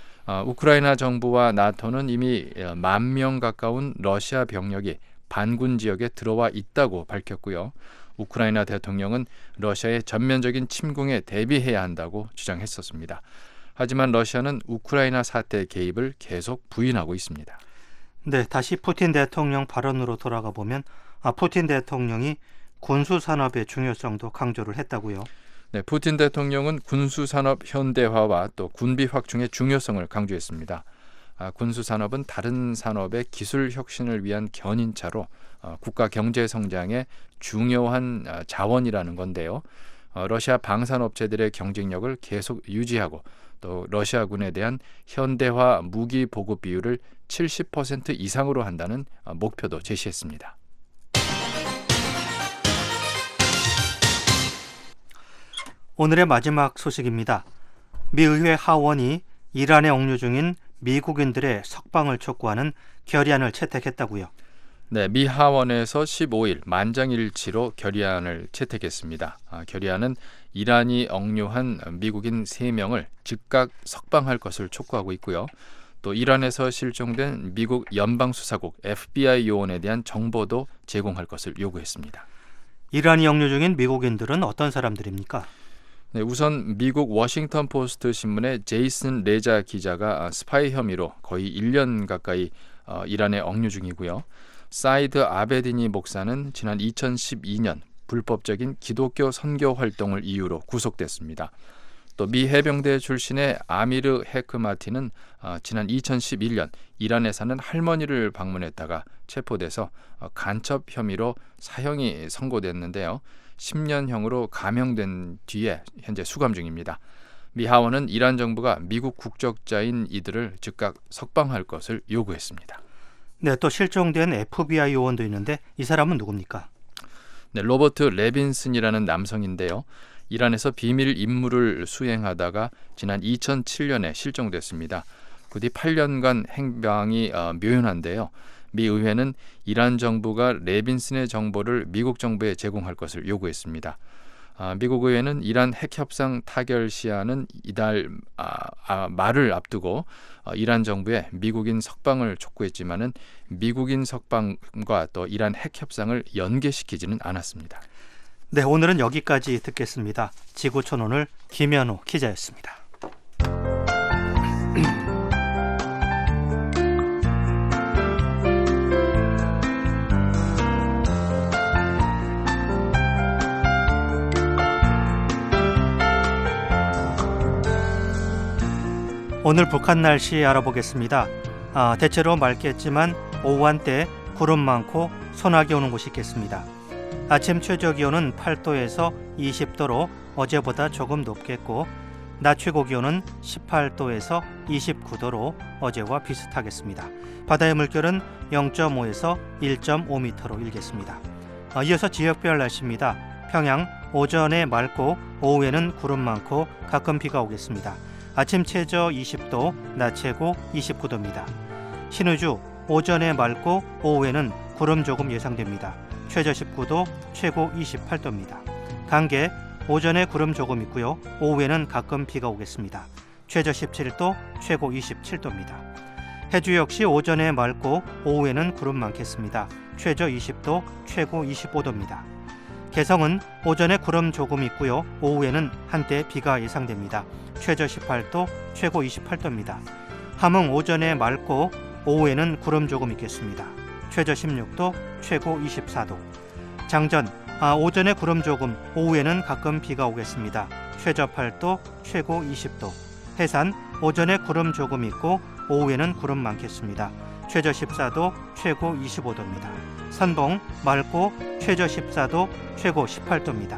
우크라이나 정부와 나토는 이미 10,000명 가까운 러시아 병력이 반군 지역에 들어와 있다고 밝혔고요. 우크라이나 대통령은 러시아의 전면적인 침공에 대비해야 한다고 주장했었습니다. 하지만 러시아는 우크라이나 사태 개입을 계속 부인하고 있습니다. 네, 다시 푸틴 대통령 발언으로 돌아가 보면 푸틴 대통령이 군수산업의 중요성도 강조를 했다고요. 네, 푸틴 대통령은 군수산업 현대화와 또 군비 확충의 중요성을 강조했습니다. 군수산업은 다른 산업의 기술 혁신을 위한 견인차로 국가 경제 성장의 중요한 자원이라는 건데요. 러시아 방산업체들의 경쟁력을 계속 유지하고 또 러시아군에 대한 현대화 무기 보급 비율을 70% 이상으로 한다는 목표도 제시했습니다. 오늘의 마지막 소식입니다. 미 의회 하원이 이란에 억류 중인 미국인들의 석방을 촉구하는 결의안을 채택했다고요. 네, 미 하원에서 15일 만장일치로 결의안을 채택했습니다. 결의안은 이란이 억류한 미국인 3명을 즉각 석방할 것을 촉구하고 있고요. 또 이란에서 실종된 미국 연방수사국 FBI 요원에 대한 정보도 제공할 것을 요구했습니다. 이란이 억류 중인 미국인들은 어떤 사람들입니까? 네, 우선 미국 워싱턴 포스트 신문의 제이슨 레자 기자가 스파이 혐의로 거의 1년 가까이 이란에 억류 중이고요. 사이드 아베디니 목사는 지난 2012년 불법적인 기독교 선교 활동을 이유로 구속됐습니다. 또 미 해병대 출신의 아미르 헤크마티는 지난 2011년 이란에 사는 할머니를 방문했다가 체포돼서 간첩 혐의로 사형이 선고됐는데요. 10년형으로 감형된 뒤에 현재 수감 중입니다. 미 하원은 이란 정부가 미국 국적자인 이들을 즉각 석방할 것을 요구했습니다. 네, 또 실종된 FBI 요원도 있는데 이 사람은 누굽니까? 네, 로버트 레빈슨이라는 남성인데요. 이란에서 비밀 임무를 수행하다가 지난 2007년에 실종됐습니다. 그 뒤 8년간 행방이 묘연한데요. 미 의회는 이란 정부가 레빈슨의 정보를 미국 정부에 제공할 것을 요구했습니다. 미국 의회는 이란 핵 협상 타결 시한은 이달 말을 앞두고 이란 정부에 미국인 석방을 촉구했지만은 미국인 석방과 또 이란 핵 협상을 연계시키지는 않았습니다. 네, 오늘은 여기까지 듣겠습니다. 지구촌 오늘 김현우 기자였습니다. 오늘 북한 날씨 알아보겠습니다. 대체로 맑겠지만 오후 한때 구름 많고 소나기 오는 곳이 있겠습니다. 아침 최저 기온은 8도에서 20도로 어제보다 조금 높겠고 낮 최고 기온은 18도에서 29도로 어제와 비슷하겠습니다. 바다의 물결은 0.5에서 1.5m로 일겠습니다. 이어서 지역별 날씨입니다. 평양 오전에 맑고 오후에는 구름 많고 가끔 비가 오겠습니다. 아침 최저 20도, 낮 최고 29도입니다. 신의주 오전에 맑고 오후에는 구름 조금 예상됩니다. 최저 19도, 최고 28도입니다. 강계 오전에 구름 조금 있고요. 오후에는 가끔 비가 오겠습니다. 최저 17도, 최고 27도입니다. 해주 역시 오전에 맑고 오후에는 구름 많겠습니다. 최저 20도, 최고 25도입니다. 개성은 오전에 구름 조금 있고요. 오후에는 한때 비가 예상됩니다. 최저 18도, 최고 28도입니다. 함흥 오전에 맑고 오후에는 구름 조금 있겠습니다. 최저 16도, 최고 24도. 장전 오전에 구름 조금, 오후에는 가끔 비가 오겠습니다. 최저 8도, 최고 20도. 해산 오전에 구름 조금 있고 오후에는 구름 많겠습니다. 최저 14도, 최고 25도입니다. 선봉 맑고 최저 14도, 최고 18도입니다.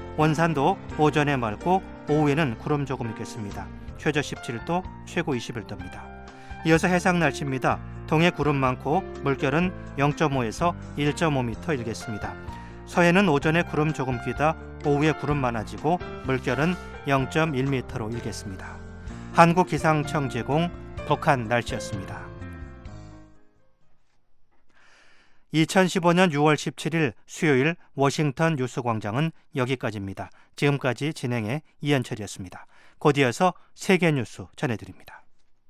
원산도 오전에 맑고 오후에는 구름 조금 있겠습니다. 최저 17도, 최고 21도입니다. 이어서 해상 날씨입니다. 동해 구름 많고 물결은 0.5에서 1.5m 일겠습니다. 서해는 오전에 구름 조금 끼다 오후에 구름 많아지고 물결은 0.1m로 일겠습니다. 한국기상청 제공 북한 날씨였습니다. 2015년 6월 17일 수요일 워싱턴 뉴스광장은 여기까지입니다. 지금까지 진행의 이현철이었습니다. 곧 이어서 세계 뉴스 전해드립니다.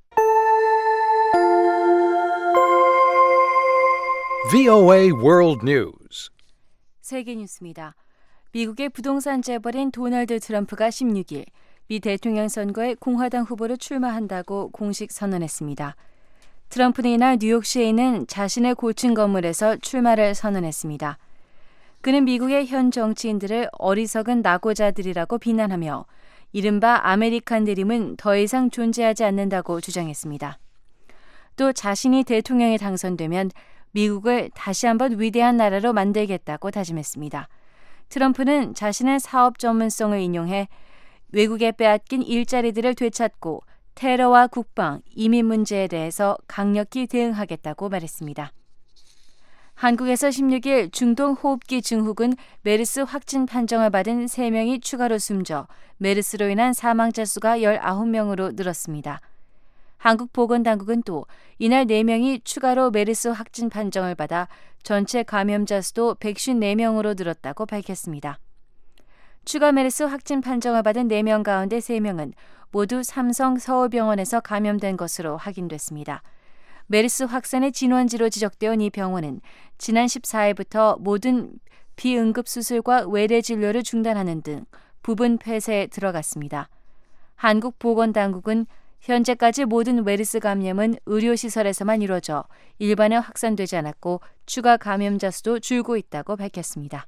VOA World News. 세계 뉴스입니다. 미국의 부동산 재벌인 도널드 트럼프가 16일 미 대통령 선거에 공화당 후보로 출마한다고 공식 선언했습니다. 트럼프는 이날 뉴욕시에 있는 자신의 고층 건물에서 출마를 선언했습니다. 그는 미국의 현 정치인들을 어리석은 낙오자들이라고 비난하며 이른바 아메리칸 드림은 더 이상 존재하지 않는다고 주장했습니다. 또 자신이 대통령에 당선되면 미국을 다시 한번 위대한 나라로 만들겠다고 다짐했습니다. 트럼프는 자신의 사업 전문성을 인용해 외국에 빼앗긴 일자리들을 되찾고 테러와 국방, 이민 문제에 대해서 강력히 대응하겠다고 말했습니다. 한국에서 16일 중동호흡기 증후군 메르스 확진 판정을 받은 3명이 추가로 숨져 메르스로 인한 사망자 수가 19명으로 늘었습니다. 한국보건당국은 또 이날 4명이 추가로 메르스 확진 판정을 받아 전체 감염자 수도 154명으로 늘었다고 밝혔습니다. 추가 메르스 확진 판정을 받은 4명 가운데 3명은 모두 삼성 서울병원에서 감염된 것으로 확인됐습니다. 메르스 확산의 진원지로 지적되어 이 병원은 지난 14일부터 모든 비응급수술과 외래 진료를 중단하는 등 부분 폐쇄에 들어갔습니다. 한국보건당국은 현재까지 모든 메르스 감염은 의료시설에서만 이루어져 일반에 확산되지 않았고 추가 감염자 수도 줄고 있다고 밝혔습니다.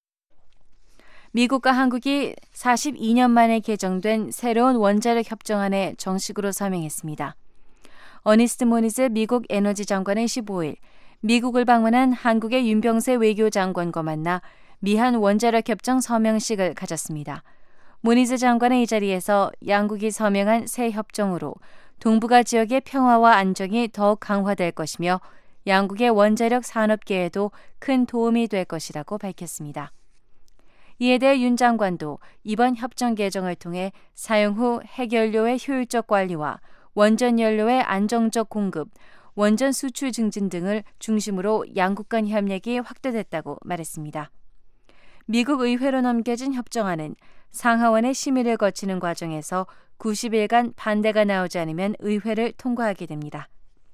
미국과 한국이 42년 만에 개정된 새로운 원자력 협정안에 정식으로 서명했습니다. 어니스트 모니즈 미국 에너지 장관은 15일 미국을 방문한 한국의 윤병세 외교장관과 만나 미한 원자력 협정 서명식을 가졌습니다. 모니즈 장관은 이 자리에서 양국이 서명한 새 협정으로 동북아 지역의 평화와 안정이 더욱 강화될 것이며 양국의 원자력 산업계에도 큰 도움이 될 것이라고 밝혔습니다. 이에 대해 윤 장관도 이번 협정 개정을 통해 사용 후 핵연료의 효율적 관리와 원전 연료의 안정적 공급, 원전 수출 증진 등을 중심으로 양국 간 협력이 확대됐다고 말했습니다. 미국 의회로 넘겨진 협정안은 상하원의 심의를 거치는 과정에서 90일간 반대가 나오지 않으면 의회를 통과하게 됩니다.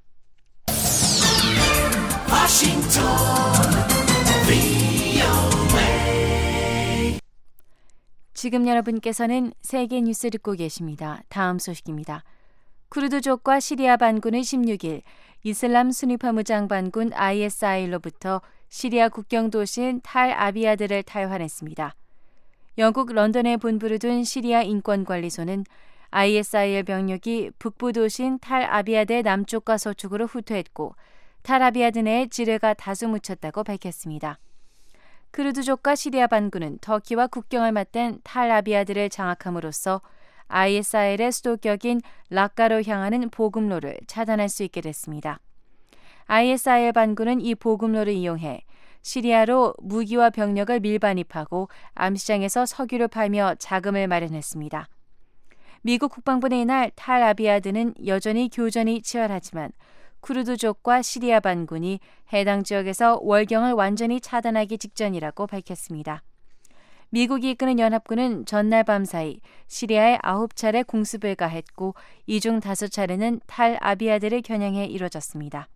지금 여러분께서는 세계 뉴스 듣고 계십니다. 다음 소식입니다. 쿠르드족과 시리아 반군은 16일 이슬람 수니파 무장 반군 ISIL로부터 시리아 국경 도시인 탈 아비아드를 탈환했습니다. 영국 런던에 본부를 둔 시리아 인권관리소는 ISIL 병력이 북부 도시인 탈 아비아드의 남쪽과 서쪽으로 후퇴했고 탈 아비아드 내에 지뢰가 다수 묻혔다고 밝혔습니다. 크루드족과 시리아 반군은 터키와 국경을 맞댄 탈 아비아드를 장악함으로써 ISIL의 수도격인 락카로 향하는 보급로를 차단할 수 있게 됐습니다. ISIL 반군은 이 보급로를 이용해 시리아로 무기와 병력을 밀반입하고 암시장에서 석유를 팔며 자금을 마련했습니다. 미국 국방부는 이날 탈 아비아드는 여전히 교전이 치열하지만 쿠르드족과 시리아 반군이 해당 지역에서 월경을 완전히 차단하기 직전이라고 밝혔습니다. 미국이 이끄는 연합군은 전날 밤사이 시리아에 9차례 공습을 가했고 이 중 5차례는 탈 아비아드를 겨냥해 이뤄졌습니다.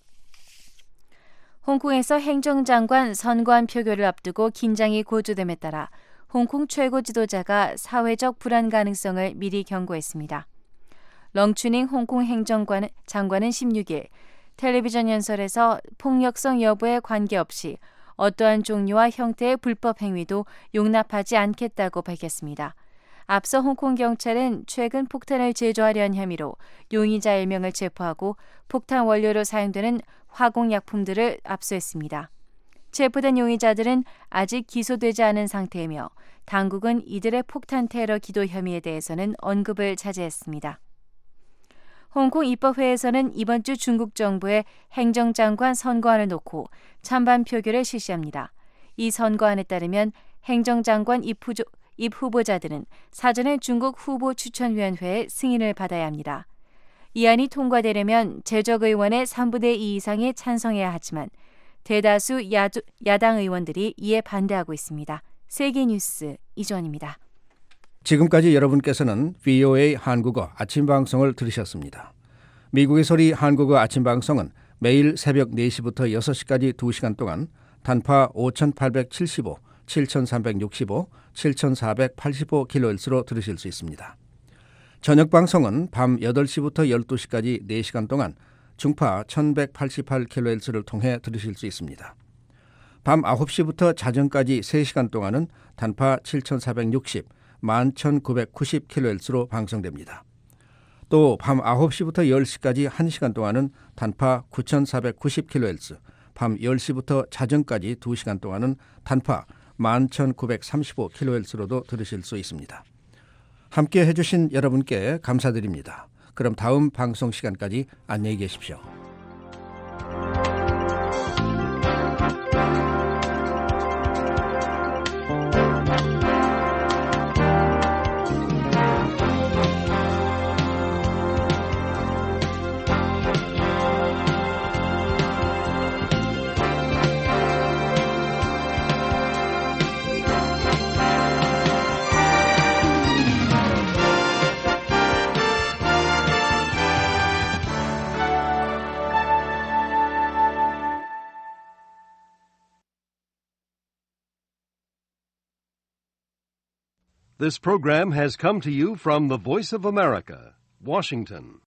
홍콩에서 행정장관 선거안 표결을 앞두고 긴장이 고조됨에 따라 홍콩 최고 지도자가 사회적 불안 가능성을 미리 경고했습니다. 렁추닝 홍콩 행정장관은 16일 텔레비전 연설에서 폭력성 여부에 관계없이 어떠한 종류와 형태의 불법 행위도 용납하지 않겠다고 밝혔습니다. 앞서 홍콩 경찰은 최근 폭탄을 제조하려 한 혐의로 용의자 1명을 체포하고 폭탄 원료로 사용되는 화공약품들을 압수했습니다. 체포된 용의자들은 아직 기소되지 않은 상태이며 당국은 이들의 폭탄 테러 기도 혐의에 대해서는 언급을 자제했습니다. 홍콩 입법회에서는 이번 주 중국 정부의 행정장관 선거안을 놓고 찬반 표결을 실시합니다. 이 선거안에 따르면 행정장관 입 후보자들은 사전에 중국 후보 추천위원회의 승인을 받아야 합니다. 이 안이 통과되려면 재적 의원의 3분의 2 이상이 찬성해야 하지만 대다수 야당 의원들이 이에 반대하고 있습니다. 세계뉴스 이주원입니다. 지금까지 여러분께서는 VOA 한국어 아침 방송을 들으셨습니다. 미국의 소리 한국어 아침 방송은 매일 새벽 4시부터 6시까지 2시간 동안 단파 5875, 7365, 7485kHz로 들으실 수 있습니다. 저녁 방송은 밤 8시부터 12시까지 4시간 동안 중파 1188kHz를 통해 들으실 수 있습니다. 밤 9시부터 자정까지 3시간 동안은 단파 7460, 11990kHz로 방송됩니다. 또 밤 9시부터 10시까지 1시간 동안은 단파 9490kHz, 밤 10시부터 자정까지 2시간 동안은 단파 11935kHz로도 들으실 수 있습니다. 함께 해주신 여러분께 감사드립니다. 그럼 다음 방송 시간까지 안녕히 계십시오. This program has come to you from the Voice of America, Washington.